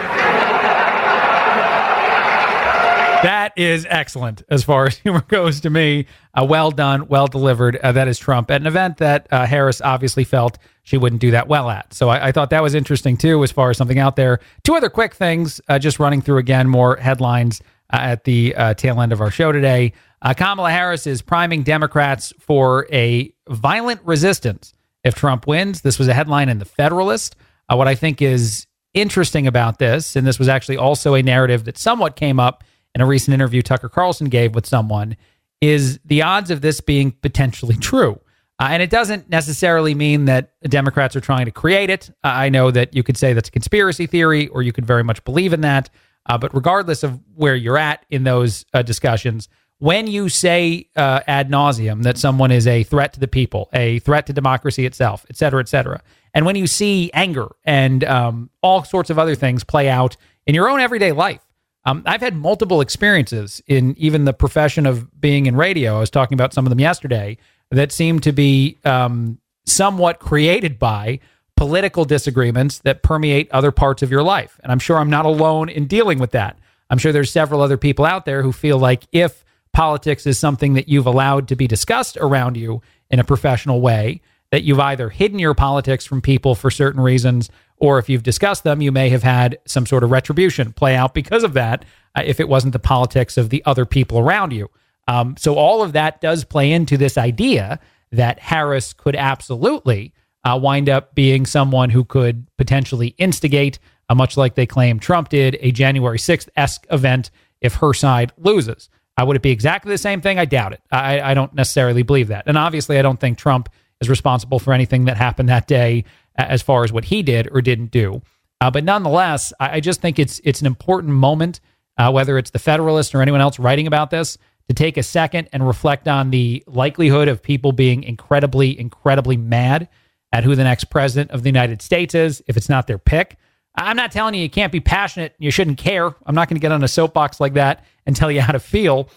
That is excellent as far as humor goes to me. Well done, well delivered. That is Trump at an event that Harris obviously felt she wouldn't do that well at. So I thought that was interesting, too, as far as something out there. 2 other quick things, just running through, again, more headlines at the tail end of our show today. Kamala Harris is priming Democrats for a violent resistance if Trump wins. This was a headline in The Federalist. What I think is interesting about this, and this was actually also a narrative that somewhat came up in a recent interview Tucker Carlson gave with someone, is the odds of this being potentially true. And it doesn't necessarily mean that Democrats are trying to create it. I know that you could say that's a conspiracy theory, or you could very much believe in that. But regardless of where you're at in those discussions, when you say ad nauseum that someone is a threat to the people, a threat to democracy itself, et cetera, and when you see anger and all sorts of other things play out in your own everyday life, I've had multiple experiences in even the profession of being in radio. I was talking about some of them yesterday, that seem to be somewhat created by political disagreements that permeate other parts of your life. And I'm sure I'm not alone in dealing with that. I'm sure there's several other people out there who feel like if politics is something that you've allowed to be discussed around you in a professional way, that you've either hidden your politics from people for certain reasons, or if you've discussed them, you may have had some sort of retribution play out because of that, if it wasn't the politics of the other people around you. So all of that does play into this idea that Harris could absolutely wind up being someone who could potentially instigate, much like they claim Trump did, a January 6th-esque event if her side loses. Would it be exactly the same thing? I doubt it. I don't necessarily believe that. And obviously, I don't think Trump is responsible for anything that happened that day as far as what he did or didn't do. But nonetheless, I just think it's an important moment, whether it's the Federalist or anyone else writing about this, to take a second and reflect on the likelihood of people being incredibly, incredibly mad at who the next president of the United States is, if it's not their pick. I'm not telling you can't be passionate, you shouldn't care. I'm not going to get on a soapbox like that and tell you how to feel.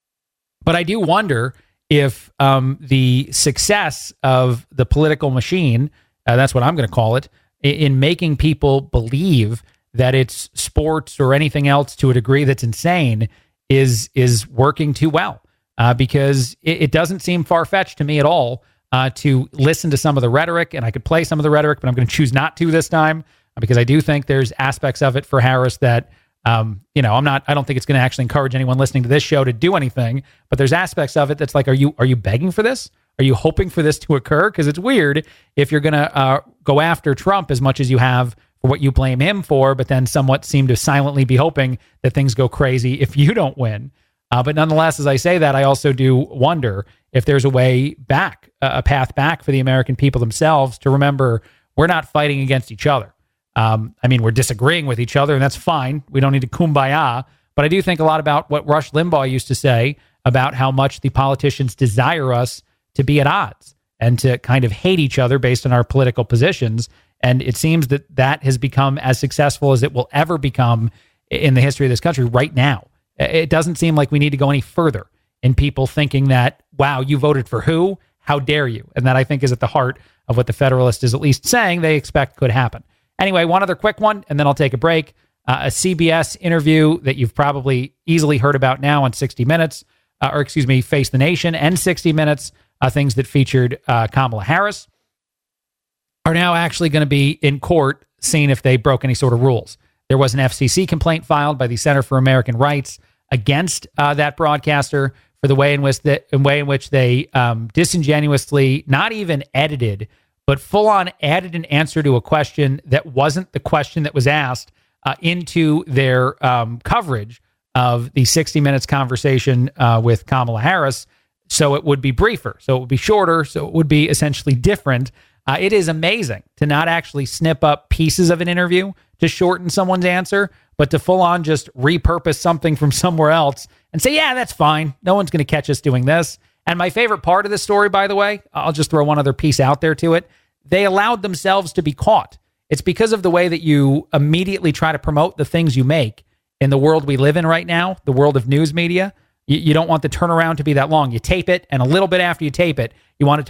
But I do wonder if the success of the political machine, that's what I'm going to call it, in making people believe that it's sports or anything else to a degree that's insane is working too well. Because it doesn't seem far-fetched to me at all to listen to some of the rhetoric, and I could play some of the rhetoric, but I'm going to choose not to this time because I do think there's aspects of it for Harris that I don't think it's going to actually encourage anyone listening to this show to do anything, but there's aspects of it that's like, are you begging for this? Are you hoping for this to occur? Because it's weird if you're going to go after Trump as much as you have for what you blame him for, but then somewhat seem to silently be hoping that things go crazy if you don't win. But nonetheless, as I say that, I also do wonder if there's a way back, a path back for the American people themselves to remember we're not fighting against each other. We're disagreeing with each other, and that's fine. We don't need to kumbaya. But I do think a lot about what Rush Limbaugh used to say about how much the politicians desire us to be at odds and to kind of hate each other based on our political positions. And it seems that that has become as successful as it will ever become in the history of this country right now. It doesn't seem like we need to go any further in people thinking that, wow, you voted for who? How dare you? And that, I think, is at the heart of what the Federalist is at least saying they expect could happen. Anyway, one other quick one, and then I'll take a break. A CBS interview that you've probably easily heard about now on 60 Minutes, Face the Nation and 60 Minutes, things that featured Kamala Harris, are now actually going to be in court seeing if they broke any sort of rules. There was an FCC complaint filed by the Center for American Rights against that broadcaster for the way in which they disingenuously, not even edited, but full-on added an answer to a question that wasn't the question that was asked into their coverage of the 60 Minutes conversation with Kamala Harris, so it would be briefer, so it would be shorter, so it would be essentially different. It is amazing to not actually snip up pieces of an interview to shorten someone's answer, but to full-on just repurpose something from somewhere else and say, yeah, that's fine. No one's going to catch us doing this. And my favorite part of this story, by the way, I'll just throw one other piece out there to it. They allowed themselves to be caught. It's because of the way that you immediately try to promote the things you make in the world we live in right now, the world of news media. You don't want the turnaround to be that long. You tape it, and a little bit after you tape it, you want it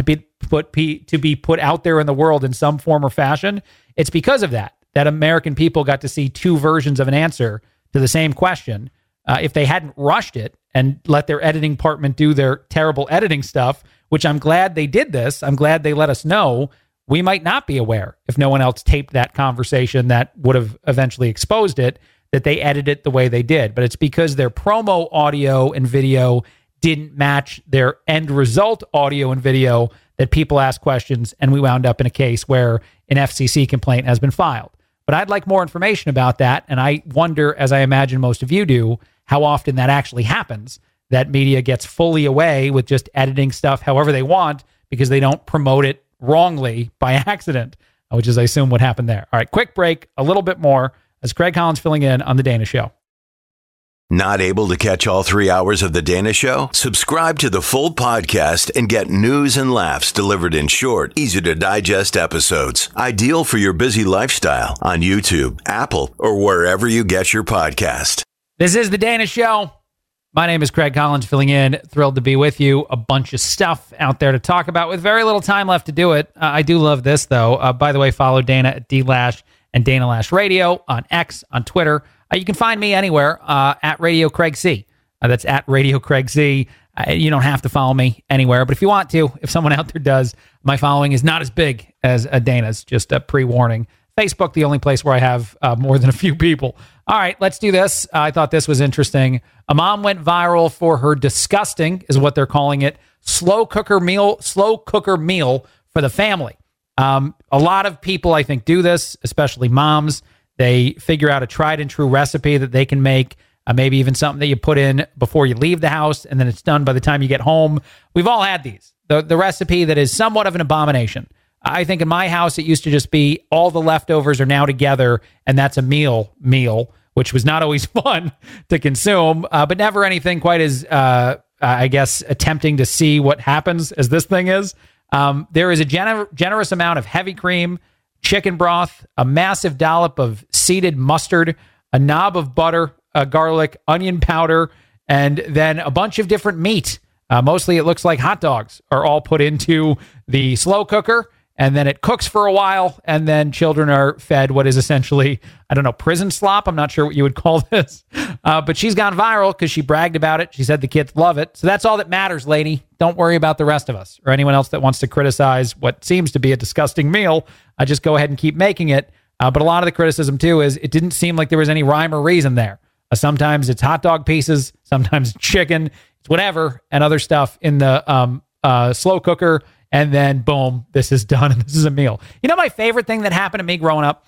to be put out there in the world in some form or fashion. It's because of that American people got to see two versions of an answer to the same question. If they hadn't rushed it and let their editing department do their terrible editing stuff, which I'm glad they did this, I'm glad they let us know, we might not be aware if no one else taped that conversation that would have eventually exposed it, that they edited it the way they did. But it's because their promo audio and video didn't match their end result audio and video that people asked questions, and we wound up in a case where an FCC complaint has been filed. But I'd like more information about that, and I wonder, as I imagine most of you do, how often that actually happens, that media gets fully away with just editing stuff however they want because they don't promote it wrongly by accident, which is, I assume, what happened there. All right, quick break, a little bit more, as Craig Collins filling in on The Dana Show. Not able to catch all 3 hours of The Dana Show? Subscribe to the full podcast and get news and laughs delivered in short, easy-to-digest episodes. Ideal for your busy lifestyle on YouTube, Apple, or wherever you get your podcast. This is The Dana Show. My name is Craig Collins, filling in. Thrilled to be with you. A bunch of stuff out there to talk about with very little time left to do it. I do love this, though. By the way, follow Dana at DLash and Dana Lash Radio on X, on Twitter. You can find me anywhere at Radio Craig C. That's at Radio Craig C. You don't have to follow me anywhere, but if you want to, if someone out there does, my following is not as big as Dana's, just a pre-warning. Facebook, the only place where I have more than a few people. All right, let's do this. I thought this was interesting. A mom went viral for her disgusting, is what they're calling it, slow cooker meal for the family. A lot of people, I think, do this, especially moms. They figure out a tried and true recipe that they can make, maybe even something that you put in before you leave the house, and then it's done by the time you get home. We've all had these. The recipe that is somewhat of an abomination. I think in my house, it used to just be all the leftovers are now together, and that's a meal, which was not always fun to consume, but never anything quite as, I guess, attempting to see what happens as this thing is. There is a generous amount of heavy cream, chicken broth, a massive dollop of seeded mustard, a knob of butter, garlic, onion powder, and then a bunch of different meat. Mostly it looks like hot dogs are all put into the slow cooker, and then it cooks for a while, and then children are fed what is essentially, I don't know, prison slop. I'm not sure what you would call this. But she's gone viral because she bragged about it. She said the kids love it. So that's all that matters, lady. Don't worry about the rest of us or anyone else that wants to criticize what seems to be a disgusting meal. Just go ahead and keep making it. But a lot of the criticism, too, is it didn't seem like there was any rhyme or reason there. Sometimes it's hot dog pieces, sometimes chicken, it's whatever, and other stuff in the slow cooker. And then, boom, this is done, and this is a meal. You know my favorite thing that happened to me growing up?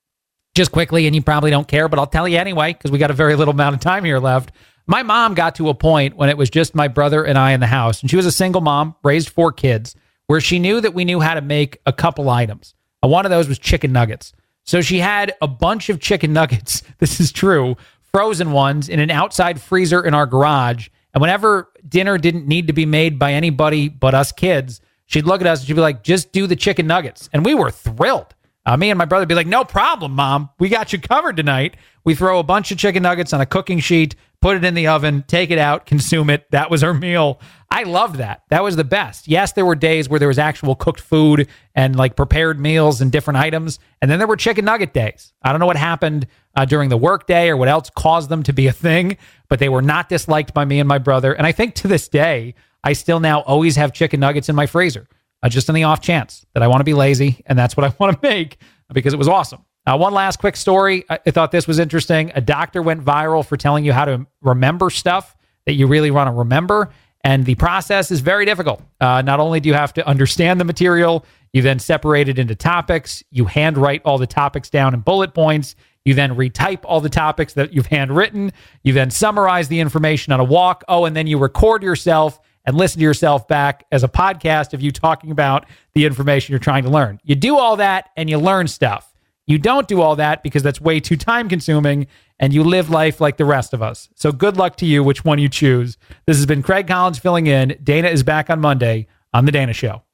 Just quickly, and you probably don't care, but I'll tell you anyway, because we got a very little amount of time here left. My mom got to a point when it was just my brother and I in the house, and she was a single mom, raised 4 kids, where she knew that we knew how to make a couple items. One of those was chicken nuggets. So she had a bunch of chicken nuggets, this is true, frozen ones, in an outside freezer in our garage. And whenever dinner didn't need to be made by anybody but us kids, she'd look at us and she'd be like, just do the chicken nuggets. And we were thrilled. Me and my brother would be like, no problem, Mom. We got you covered tonight. We throw a bunch of chicken nuggets on a cooking sheet, put it in the oven, take it out, consume it. That was our meal. I loved that. That was the best. Yes, there were days where there was actual cooked food and like prepared meals and different items. And then there were chicken nugget days. I don't know what happened during the work day or what else caused them to be a thing, but they were not disliked by me and my brother. And I think to this day, I still now always have chicken nuggets in my freezer, just on the off chance that I want to be lazy, and that's what I want to make because it was awesome. One last quick story. I thought this was interesting. A doctor went viral for telling you how to remember stuff that you really want to remember, and the process is very difficult. Not only do you have to understand the material, you then separate it into topics, you handwrite all the topics down in bullet points, you then retype all the topics that you've handwritten, you then summarize the information on a walk, and then you record yourself and listen to yourself back as a podcast of you talking about the information you're trying to learn. You do all that and you learn stuff. You don't do all that because that's way too time consuming and you live life like the rest of us. So good luck to you, which one you choose. This has been Craig Collins filling in. Dana is back on Monday on The Dana Show.